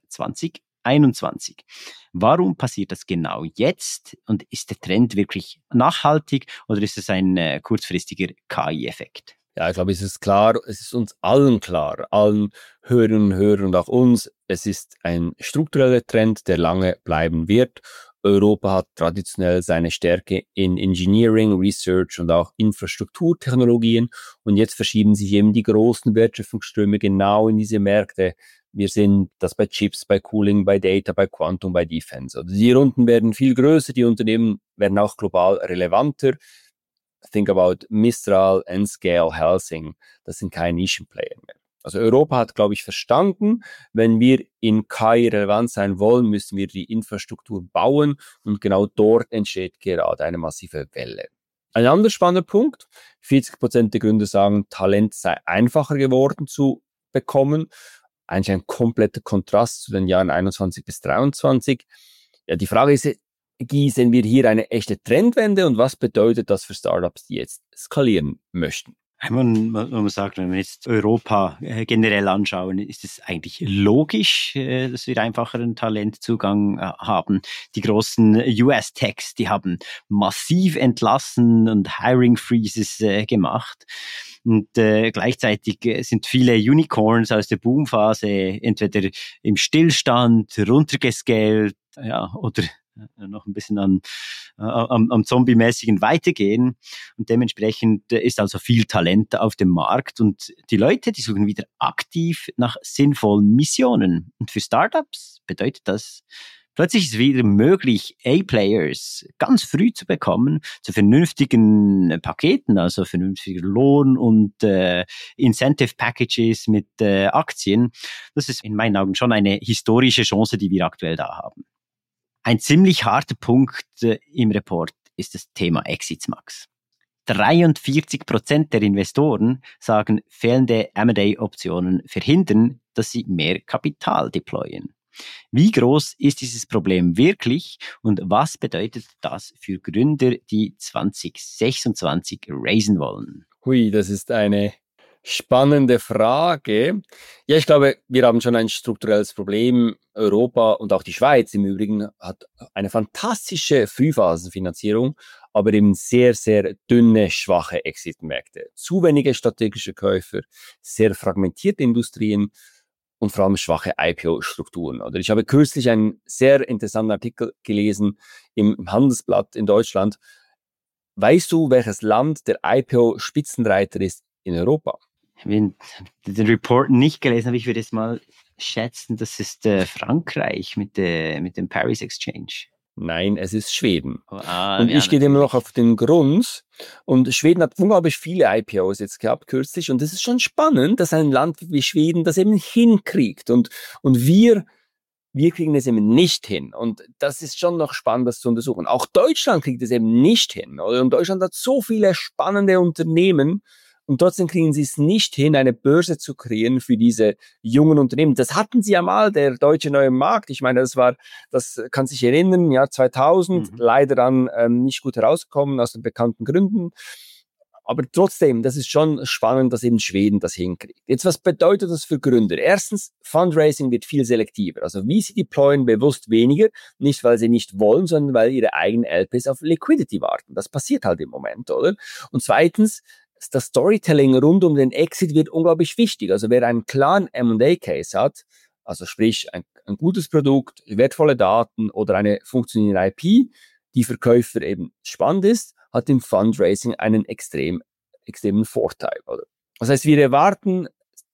2021. Warum passiert das genau jetzt? Und ist der Trend wirklich nachhaltig, oder ist es ein kurzfristiger KI-Effekt? Ja, ich glaube, es ist klar, es ist uns allen klar, allen Hörerinnen und Hörern und auch uns, es ist ein struktureller Trend, der lange bleiben wird. Europa hat traditionell seine Stärke in Engineering, Research und auch Infrastrukturtechnologien, und jetzt verschieben sich eben die großen Wertschöpfungsströme genau in diese Märkte. Wir sehen das bei Chips, bei Cooling, bei Data, bei Quantum, bei Defense. Also die Runden werden viel größer, die Unternehmen werden auch global relevanter. Think about Mistral, Nscale, Helsing. Das sind keine Nischenplayer mehr. Also Europa hat, glaube ich, verstanden, wenn wir in KI relevant sein wollen, müssen wir die Infrastruktur bauen, und genau dort entsteht gerade eine massive Welle. Ein anderer spannender Punkt, 40% der Gründer sagen, Talent sei einfacher geworden zu bekommen. Eigentlich ein kompletter Kontrast zu den Jahren 21 bis 23. Ja, die Frage ist, sehen wir hier eine echte Trendwende, und was bedeutet das für Startups, die jetzt skalieren möchten? Man muss sagen, wenn wir jetzt Europa generell anschauen, ist es eigentlich logisch, dass wir einfacheren Talentzugang haben. Die großen US-Techs, die haben massiv entlassen und Hiring Freezes gemacht. Und gleichzeitig sind viele Unicorns aus der Boomphase entweder im Stillstand, runtergescaled, ja, oder noch ein bisschen am Zombie-mäßigen weitergehen. Und dementsprechend ist also viel Talent auf dem Markt. Und die Leute, die suchen wieder aktiv nach sinnvollen Missionen. Und für Startups bedeutet das, plötzlich ist es wieder möglich, A-Players ganz früh zu bekommen, zu vernünftigen Paketen, also vernünftiger Lohn und Incentive Packages mit Aktien. Das ist in meinen Augen schon eine historische Chance, die wir aktuell da haben. Ein ziemlich harter Punkt im Report ist das Thema Exits, Max. 43% der Investoren sagen, fehlende M&A-Optionen verhindern, dass sie mehr Kapital deployen. Wie groß ist dieses Problem wirklich, und was bedeutet das für Gründer, die 2026 raisen wollen? Hui, das ist eine spannende Frage. Ja, ich glaube, wir haben schon ein strukturelles Problem. Europa und auch die Schweiz im Übrigen hat eine fantastische Frühphasenfinanzierung, aber eben sehr, sehr dünne, schwache Exit-Märkte. Zu wenige strategische Käufer, sehr fragmentierte Industrien. und vor allem schwache IPO-Strukturen. Oder ich habe kürzlich einen sehr interessanten Artikel gelesen im Handelsblatt in Deutschland. Weißt du, welches Land der IPO-Spitzenreiter ist in Europa? Ich habe den Report nicht gelesen, aber ich würde jetzt mal schätzen, das ist Frankreich mit dem Paris Exchange. Nein, es ist Schweden. Und ich gehe dem noch auf den Grund. Und Schweden hat unglaublich viele IPOs jetzt gehabt kürzlich. Und es ist schon spannend, dass ein Land wie Schweden das eben hinkriegt. Und wir kriegen es eben nicht hin. Und das ist schon noch spannend, das zu untersuchen. Auch Deutschland kriegt es eben nicht hin. Und Deutschland hat so viele spannende Unternehmen. Und trotzdem kriegen sie es nicht hin, eine Börse zu kreieren für diese jungen Unternehmen. Das hatten sie ja mal, der deutsche neue Markt. Ich meine, das kann sich erinnern, Jahr 2000, leider dann nicht gut herausgekommen aus den bekannten Gründen. Aber trotzdem, das ist schon spannend, dass eben Schweden das hinkriegt. Jetzt, was bedeutet das für Gründer? Erstens, Fundraising wird viel selektiver. Also wie sie deployen, bewusst weniger. Nicht, weil sie nicht wollen, sondern weil ihre eigenen LPs auf Liquidity warten. Das passiert halt im Moment, oder? Und zweitens, das Storytelling rund um den Exit wird unglaublich wichtig. Also wer einen klaren M&A-Case hat, also sprich ein gutes Produkt, wertvolle Daten oder eine funktionierende IP, die für Käufer eben spannend ist, hat im Fundraising einen extremen Vorteil. Oder? Das heißt, wir erwarten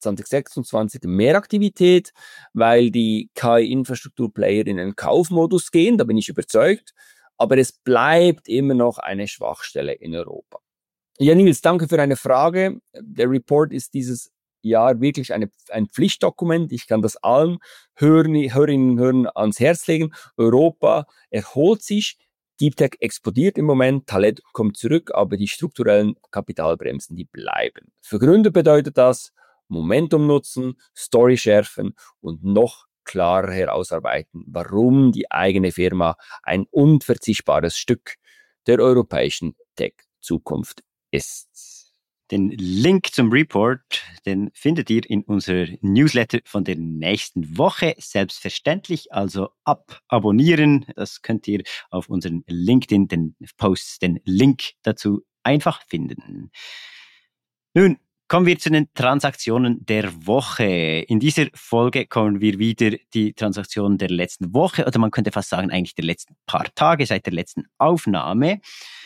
2026 mehr Aktivität, weil die KI-Infrastruktur-Player in einen Kaufmodus gehen, da bin ich überzeugt, aber es bleibt immer noch eine Schwachstelle in Europa. Ja, Nils, danke für deine Frage. Der Report ist dieses Jahr wirklich ein Pflichtdokument. Ich kann das allen Hörerinnen und Hörern ans Herz legen. Europa erholt sich. Deep Tech explodiert im Moment, Talent kommt zurück, aber die strukturellen Kapitalbremsen, die bleiben. Für Gründer bedeutet das Momentum nutzen, Story schärfen und noch klarer herausarbeiten, warum die eigene Firma ein unverzichtbares Stück der europäischen Tech-Zukunft ist. Den Link zum Report, den findet ihr in unserer Newsletter von der nächsten Woche. Selbstverständlich, also abonnieren. Das könnt ihr auf unseren LinkedIn, den Posts, den Link dazu einfach finden. Nun kommen wir zu den Transaktionen der Woche. In dieser Folge kommen wir wieder die Transaktionen der letzten Woche, oder man könnte fast sagen eigentlich der letzten paar Tage seit der letzten Aufnahme.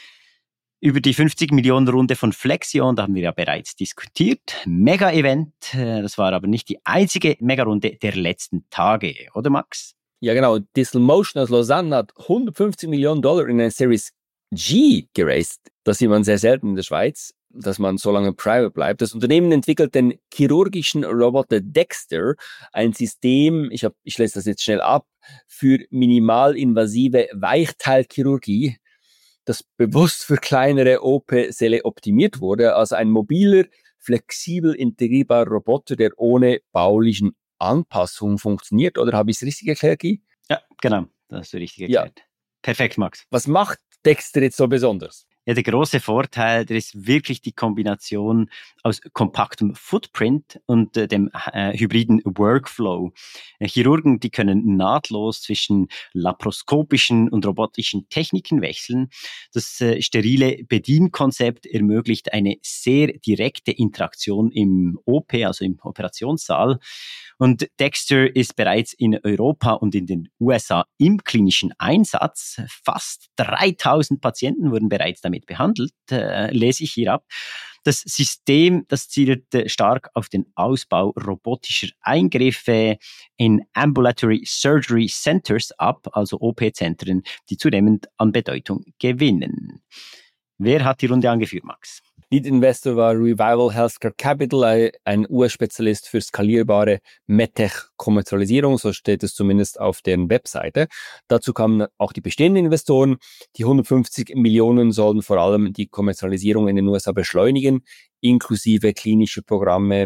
Über die 50-Millionen-Runde von Flexion, da haben wir ja bereits diskutiert. Mega-Event, das war aber nicht die einzige Mega-Runde der letzten Tage, oder Max? Ja genau, Digital Motion aus Lausanne hat $150 Millionen in eine Series G geraced. Das sieht man sehr selten in der Schweiz, dass man so lange private bleibt. Das Unternehmen entwickelt den chirurgischen Roboter Dexter, ein System, ich lese das jetzt schnell ab, für minimalinvasive Weichteilchirurgie, das bewusst für kleinere OP-Säle optimiert wurde, also ein mobiler, flexibel integrierbarer Roboter, der ohne baulichen Anpassungen funktioniert. Oder habe ich es richtig erklärt, Guy? Ja, genau, das hast du richtig erklärt. Ja. Perfekt, Max. Was macht Dexter jetzt so besonders? Ja, der große Vorteil, der ist wirklich die Kombination aus kompaktem Footprint und dem hybriden Workflow. Chirurgen, die können nahtlos zwischen laparoskopischen und robotischen Techniken wechseln. Das sterile Bedienkonzept ermöglicht eine sehr direkte Interaktion im OP, also im Operationssaal. Und Dexter ist bereits in Europa und in den USA im klinischen Einsatz. Fast 3000 Patienten wurden bereits damit behandelt, lese ich hier ab. Das System, das zielt stark auf den Ausbau robotischer Eingriffe in Ambulatory Surgery Centers ab, also OP-Zentren, die zunehmend an Bedeutung gewinnen. Wer hat die Runde angeführt, Max? Lead-Investor war Revival Healthcare Capital, ein US-Spezialist für skalierbare MedTech-Kommerzialisierung, so steht es zumindest auf deren Webseite. Dazu kamen auch die bestehenden Investoren. Die 150 Millionen sollen vor allem die Kommerzialisierung in den USA beschleunigen, inklusive klinische Programme,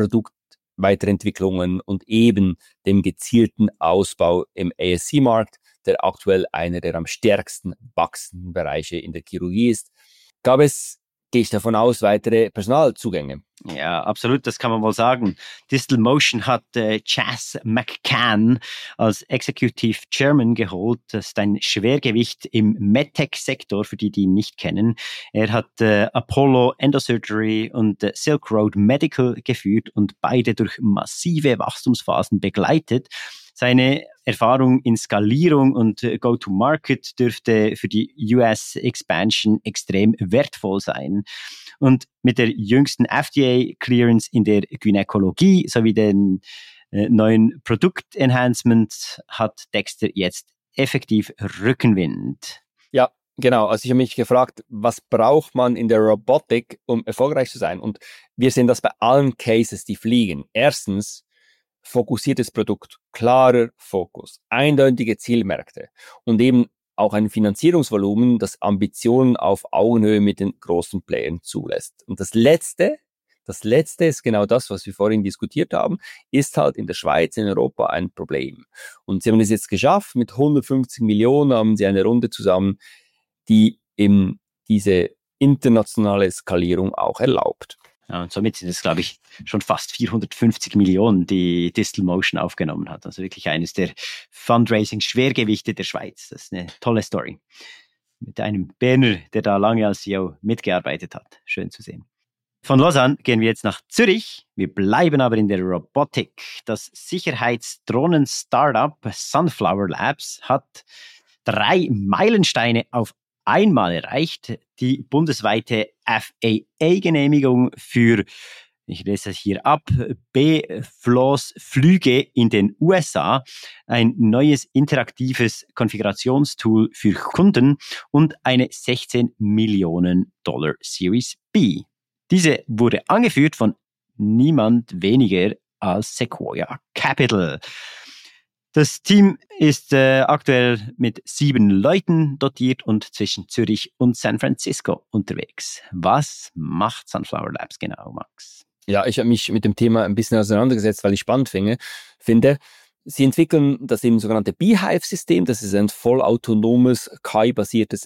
Produktweiterentwicklungen und eben dem gezielten Ausbau im ASC-Markt, der aktuell einer der am stärksten wachsenden Bereiche in der Chirurgie ist. Gab es gehe ich davon aus, weitere Personalzugänge. Ja, absolut, das kann man wohl sagen. Distal Motion hat Chas McCann als Executive Chairman geholt. Das ist ein Schwergewicht im MedTech-Sektor, für die ihn nicht kennen. Er hat Apollo Endosurgery und Silk Road Medical geführt und beide durch massive Wachstumsphasen begleitet. Seine Erfahrung in Skalierung und Go-to-Market dürfte für die US-Expansion extrem wertvoll sein. Und mit der jüngsten FDA-Clearance in der Gynäkologie sowie den neuen Produkt-Enhancement hat Dexter jetzt effektiv Rückenwind. Ja, genau. Also ich habe mich gefragt, was braucht man in der Robotik, um erfolgreich zu sein? Und wir sehen das bei allen Cases, die fliegen. Erstens, fokussiertes Produkt, klarer Fokus, eindeutige Zielmärkte und eben auch ein Finanzierungsvolumen, das Ambitionen auf Augenhöhe mit den großen Playern zulässt. Und das Letzte ist genau das, was wir vorhin diskutiert haben, ist halt in der Schweiz, in Europa ein Problem. Und sie haben es jetzt geschafft, mit 150 Millionen haben sie eine Runde zusammen, die eben diese internationale Skalierung auch erlaubt. Ja, und somit sind es, glaube ich, schon fast 450 Millionen, die Distal Motion aufgenommen hat. Also wirklich eines der Fundraising-Schwergewichte der Schweiz. Das ist eine tolle Story. Mit einem Berner, der da lange als CEO mitgearbeitet hat. Schön zu sehen. Von Lausanne gehen wir jetzt nach Zürich. Wir bleiben aber in der Robotik. Das Sicherheitsdrohnen-Startup Sunflower Labs hat 3 Meilensteine auf einmal erreicht. Die bundesweite FAA-Genehmigung für, ich lese es hier ab, BFLOS-Flüge in den USA, ein neues interaktives Konfigurationstool für Kunden und eine 16 Millionen $ Series B. Diese wurde angeführt von niemand weniger als Sequoia Capital. Das Team ist aktuell mit 7 Leuten dotiert und zwischen Zürich und San Francisco unterwegs. Was macht Sunflower Labs genau, Max? Ja, ich habe mich mit dem Thema ein bisschen auseinandergesetzt, weil ich spannend finde. Sie entwickeln das eben sogenannte Beehive-System. Das ist ein vollautonomes, KI-basiertes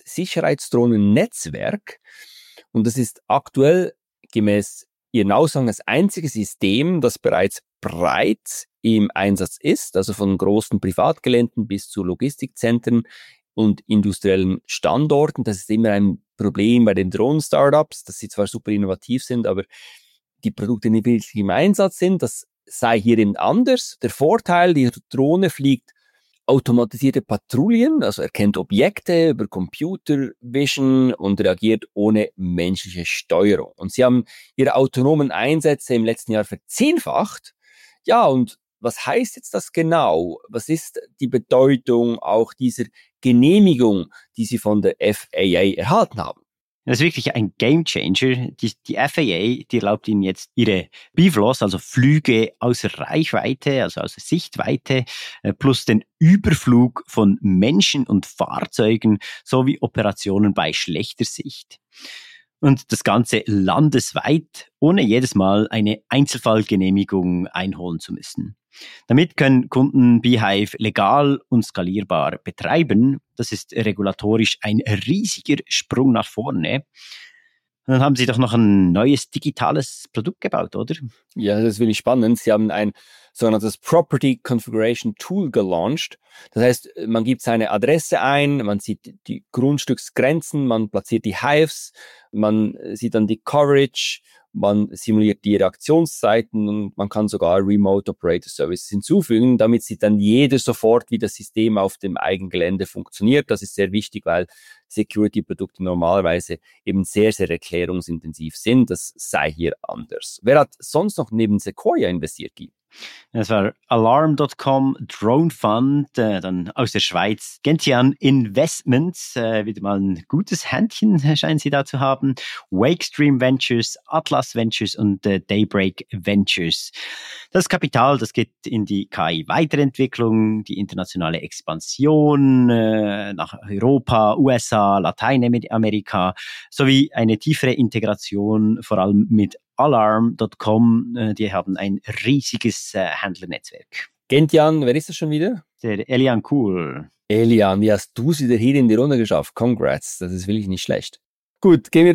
Sicherheitsdrohnen-Netzwerk. Und das ist aktuell gemäß Ihren Aussagen das einzige System, das bereits breit im Einsatz ist, also von großen Privatgeländen bis zu Logistikzentren und industriellen Standorten. Das ist immer ein Problem bei den Drohnen-Startups, dass sie zwar super innovativ sind, aber die Produkte nicht wirklich im Einsatz sind. Das sei hier eben anders. Der Vorteil, die Drohne fliegt automatisierte Patrouillen, also erkennt Objekte über Computer Vision und reagiert ohne menschliche Steuerung. Und sie haben ihre autonomen Einsätze im letzten Jahr verzehnfacht. Ja, und was heißt jetzt das genau? Was ist die Bedeutung auch dieser Genehmigung, die sie von der FAA erhalten haben? Das ist wirklich ein Gamechanger. Die FAA, die erlaubt ihnen jetzt ihre BVLOS, also Flüge außer Reichweite, also außer Sichtweite, plus den Überflug von Menschen und Fahrzeugen sowie Operationen bei schlechter Sicht. Und das Ganze landesweit, ohne jedes Mal eine Einzelfallgenehmigung einholen zu müssen. Damit können Kunden Beehive legal und skalierbar betreiben. Das ist regulatorisch ein riesiger Sprung nach vorne. Und dann haben Sie doch noch ein neues digitales Produkt gebaut, oder? Ja, das ist wirklich spannend. Sie haben ein sogenanntes Property Configuration Tool gelauncht. Das heißt, man gibt seine Adresse ein, man sieht die Grundstücksgrenzen, man platziert die Hives, man sieht dann die Coverage, man simuliert die Reaktionszeiten und man kann sogar Remote Operator Services hinzufügen. Damit sieht dann jeder sofort, wie das System auf dem eigenen Gelände funktioniert. Das ist sehr wichtig, weil Security-Produkte normalerweise eben sehr, sehr erklärungsintensiv sind. Das sei hier anders. Wer hat sonst noch neben Sequoia investiert, Guy? Das war Alarm.com, Drone Fund, dann aus der Schweiz, Gentian Investments, wieder mal ein gutes Händchen scheinen sie da zu haben, Wakestream Ventures, Atlas Ventures und Daybreak Ventures. Das Kapital, das geht in die KI-Weiterentwicklung, die internationale Expansion nach Europa, USA, Lateinamerika sowie eine tiefere Integration, vor allem mit Alarm.com, die haben ein riesiges Händlernetzwerk. Gentian, wer ist das schon wieder? Der Elian Kuhl. Elian, wie hast du es wieder hier in die Runde geschafft? Congrats, das ist wirklich nicht schlecht. Gut, gehen wir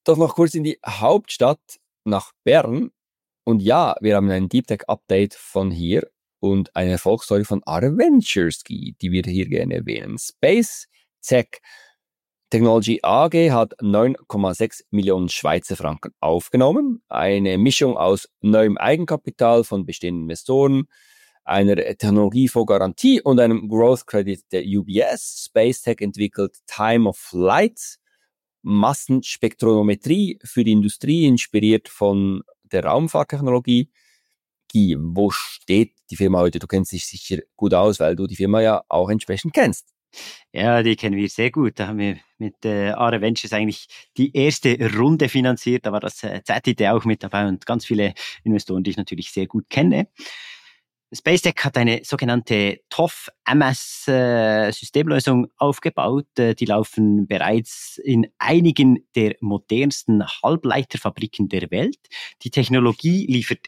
Doch noch kurz in die Hauptstadt nach Bern. Und ja, wir haben ein Deep Tech Update von hier und eine Erfolgsstory von Aare Ventures, die wir hier gerne erwähnen. Space Tech Technology AG hat 9,6 Millionen Schweizer Franken aufgenommen. Eine Mischung aus neuem Eigenkapital von bestehenden Investoren, einer Technologiefondsgarantie und einem Growth Credit der UBS. Space Tech entwickelt Time of Flight, Massenspektrometrie für die Industrie, inspiriert von der Raumfahrttechnologie. Guy, wo steht die Firma heute? Du kennst dich sicher gut aus, weil du die Firma ja auch entsprechend kennst. Ja, die kennen wir sehr gut. Da haben wir mit Aare Ventures eigentlich die erste Runde finanziert. Da war das ZIT auch mit dabei und ganz viele Investoren, die ich natürlich sehr gut kenne. SpaceTech hat eine sogenannte TOF-MS-Systemlösung aufgebaut. Die laufen bereits in einigen der modernsten Halbleiterfabriken der Welt. Die Technologie liefert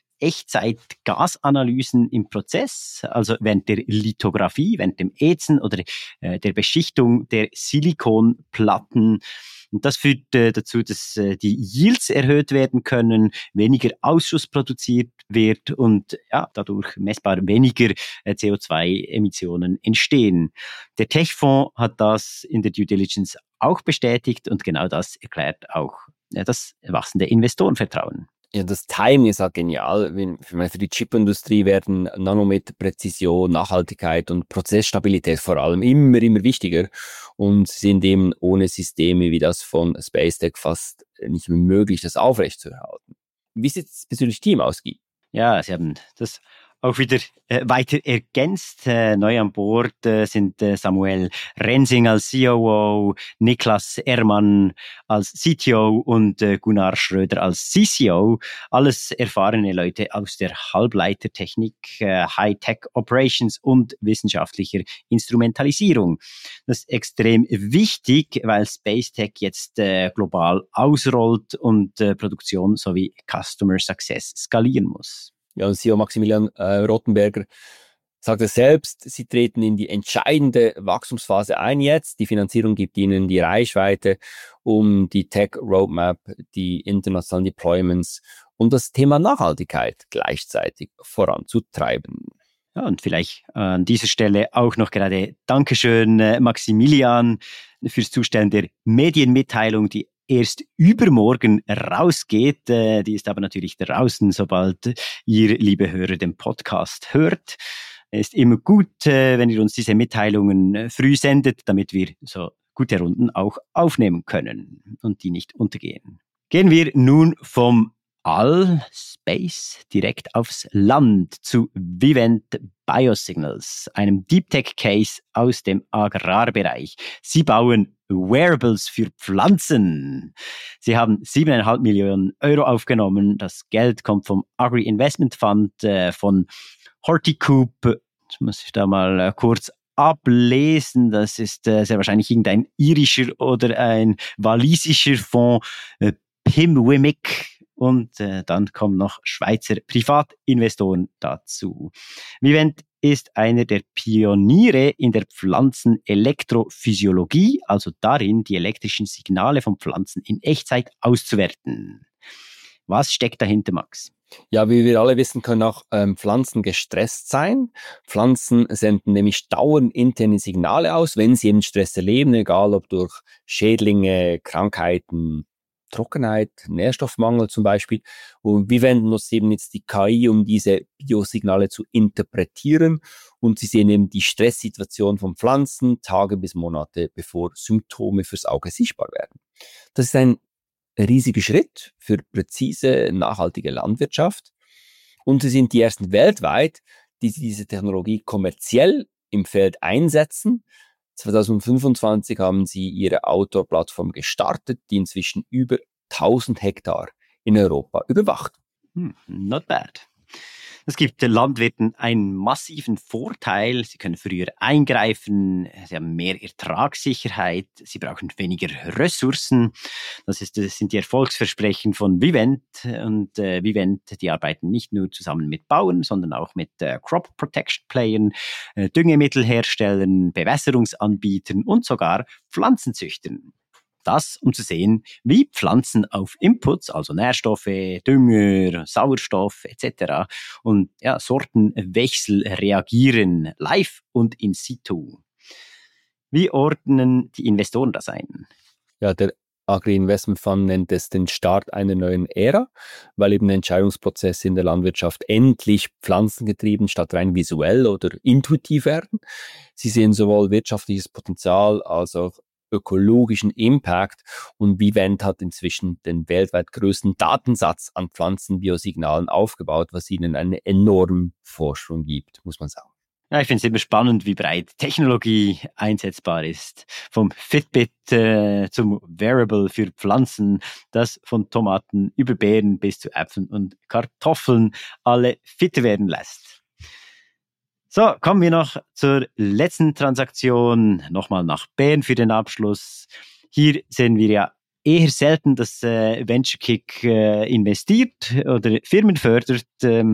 Echtzeit-Gasanalysen im Prozess, also während der Lithografie, während dem Ätzen oder der Beschichtung der Silikonplatten. Und das führt dazu, dass die Yields erhöht werden können, weniger Ausschuss produziert wird und ja, dadurch messbar weniger CO2-Emissionen entstehen. Der Techfonds hat das in der Due Diligence auch bestätigt und genau das erklärt auch das wachsende Investorenvertrauen. Ja, das Timing ist halt genial. Für die Chipindustrie werden Nanometerpräzision, Nachhaltigkeit und Prozessstabilität vor allem immer wichtiger und sind eben ohne Systeme wie das von SpaceTech fast nicht mehr möglich, das aufrechtzuerhalten. Wie sieht es bezüglich Team aus, Guy? Ja, Sie haben das auch wieder weiter ergänzt. Neu an Bord sind Samuel Rensing als COO, Niklas Ermann als CTO und Gunnar Schröder als CCO. Alles erfahrene Leute aus der Halbleitertechnik, High-Tech Operations und wissenschaftlicher Instrumentalisierung. Das ist extrem wichtig, weil SpaceTech jetzt global ausrollt und Produktion sowie Customer Success skalieren muss. Ja, und CEO Maximilian Rothenberger sagt es selbst, sie treten in die entscheidende Wachstumsphase ein jetzt. Die Finanzierung gibt ihnen die Reichweite, um die Tech-Roadmap, die internationalen Deployments und das Thema Nachhaltigkeit gleichzeitig voranzutreiben. Ja, und vielleicht an dieser Stelle auch noch gerade Dankeschön, Maximilian, fürs Zustellen der Medienmitteilung, die erst übermorgen rausgeht. Die ist aber natürlich draußen, sobald ihr, liebe Hörer, den Podcast hört. Es ist immer gut, wenn ihr uns diese Mitteilungen früh sendet, damit wir so gute Runden auch aufnehmen können und die nicht untergehen. Gehen wir nun vom Space direkt aufs Land zu Vivent Biosignals, einem Deep Tech Case aus dem Agrarbereich. Sie bauen Wearables für Pflanzen. Sie haben 7,5 Millionen Euro aufgenommen. Das Geld kommt vom Agri Investment Fund von Horticoop. Jetzt muss ich da mal kurz ablesen. Das ist sehr wahrscheinlich irgendein irischer oder ein walisischer Fonds. Pimwimic. Und dann kommen noch Schweizer Privatinvestoren dazu. Vivent ist einer der Pioniere in der Pflanzenelektrophysiologie, also darin, die elektrischen Signale von Pflanzen in Echtzeit auszuwerten. Was steckt dahinter, Max? Ja, wie wir alle wissen, können auch Pflanzen gestresst sein. Pflanzen senden nämlich dauernd interne Signale aus, wenn sie eben Stress erleben, egal ob durch Schädlinge, Krankheiten, Trockenheit, Nährstoffmangel zum Beispiel. Und wir wenden uns eben jetzt die KI, um diese Biosignale zu interpretieren. Und sie sehen eben die Stresssituation von Pflanzen Tage bis Monate, bevor Symptome fürs Auge sichtbar werden. Das ist ein riesiger Schritt für präzise, nachhaltige Landwirtschaft. Und sie sind die ersten weltweit, die diese Technologie kommerziell im Feld einsetzen. 2025 haben sie ihre Outdoor-Plattform gestartet, die inzwischen über 1000 Hektar in Europa überwacht. Not bad. Das gibt den Landwirten einen massiven Vorteil. Sie können früher eingreifen, sie haben mehr Ertragssicherheit, sie brauchen weniger Ressourcen. Das sind die Erfolgsversprechen von Vivent. Und Vivent, die arbeiten nicht nur zusammen mit Bauern, sondern auch mit Crop Protection Playern, Düngemittelherstellern, Bewässerungsanbietern und sogar Pflanzenzüchtern. Das, um zu sehen, wie Pflanzen auf Inputs, also Nährstoffe, Dünger, Sauerstoff etc. und Sortenwechsel reagieren, live und in situ. Wie ordnen die Investoren das ein? Ja, der Agri-Investment Fund nennt es den Start einer neuen Ära, weil eben Entscheidungsprozesse in der Landwirtschaft endlich pflanzengetrieben statt rein visuell oder intuitiv werden. Sie sehen sowohl wirtschaftliches Potenzial als auch ökologischen Impact und Vivent hat inzwischen den weltweit größten Datensatz an Pflanzenbiosignalen aufgebaut, was ihnen einen enormen Vorsprung gibt, muss man sagen. Ja, ich finde es immer spannend, wie breit Technologie einsetzbar ist. Vom Fitbit zum Wearable für Pflanzen, das von Tomaten über Beeren bis zu Äpfeln und Kartoffeln alle fitter werden lässt. So, kommen wir noch zur letzten Transaktion. Nochmal nach Bern für den Abschluss. Hier sehen wir ja eher selten, dass VentureKick investiert oder Firmen fördert.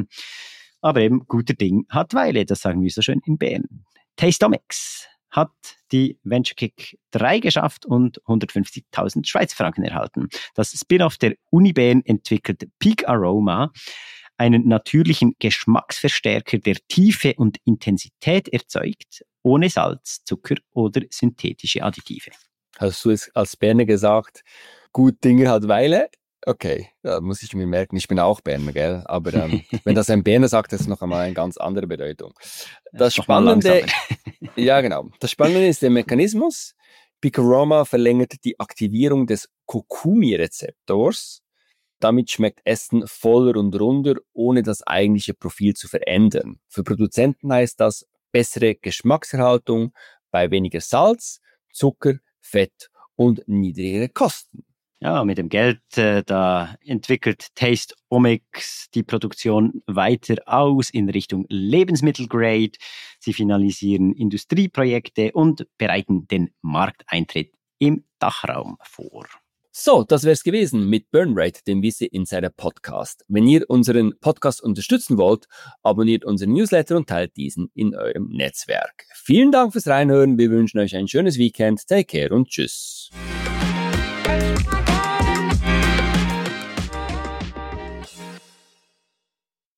Aber eben, guter Ding hat Weile, das sagen wir so schön in Bern. Tasteomics hat die VentureKick 3 geschafft und 150.000 Schweizer Franken erhalten. Das Spin-off der Uni Bern entwickelt Peak Aroma, einen natürlichen Geschmacksverstärker, der Tiefe und Intensität erzeugt, ohne Salz, Zucker oder synthetische Additive. Hast du es als Berner gesagt, gut Dinge hat Weile? Okay, da muss ich mir merken, ich bin auch Berner, gell? Aber wenn das ein Berner sagt, das ist noch einmal eine ganz andere Bedeutung. Das Spannende, ja genau, das Spannende ist der Mechanismus. Peak Aroma verlängert die Aktivierung des Kokumi-Rezeptors. Damit schmeckt Essen voller und runder, ohne das eigentliche Profil zu verändern. Für Produzenten heißt das bessere Geschmackserhaltung bei weniger Salz, Zucker, Fett und niedrigere Kosten. Ja, mit dem Geld, da entwickelt Tasteomics die Produktion weiter aus in Richtung Lebensmittelgrade. Sie finalisieren Industrieprojekte und bereiten den Markteintritt im Dachraum vor. So, das wär's gewesen mit Burnrate, dem Visi Insider Podcast. Wenn ihr unseren Podcast unterstützen wollt, abonniert unseren Newsletter und teilt diesen in eurem Netzwerk. Vielen Dank fürs Reinhören. Wir wünschen euch ein schönes Weekend. Take care und tschüss.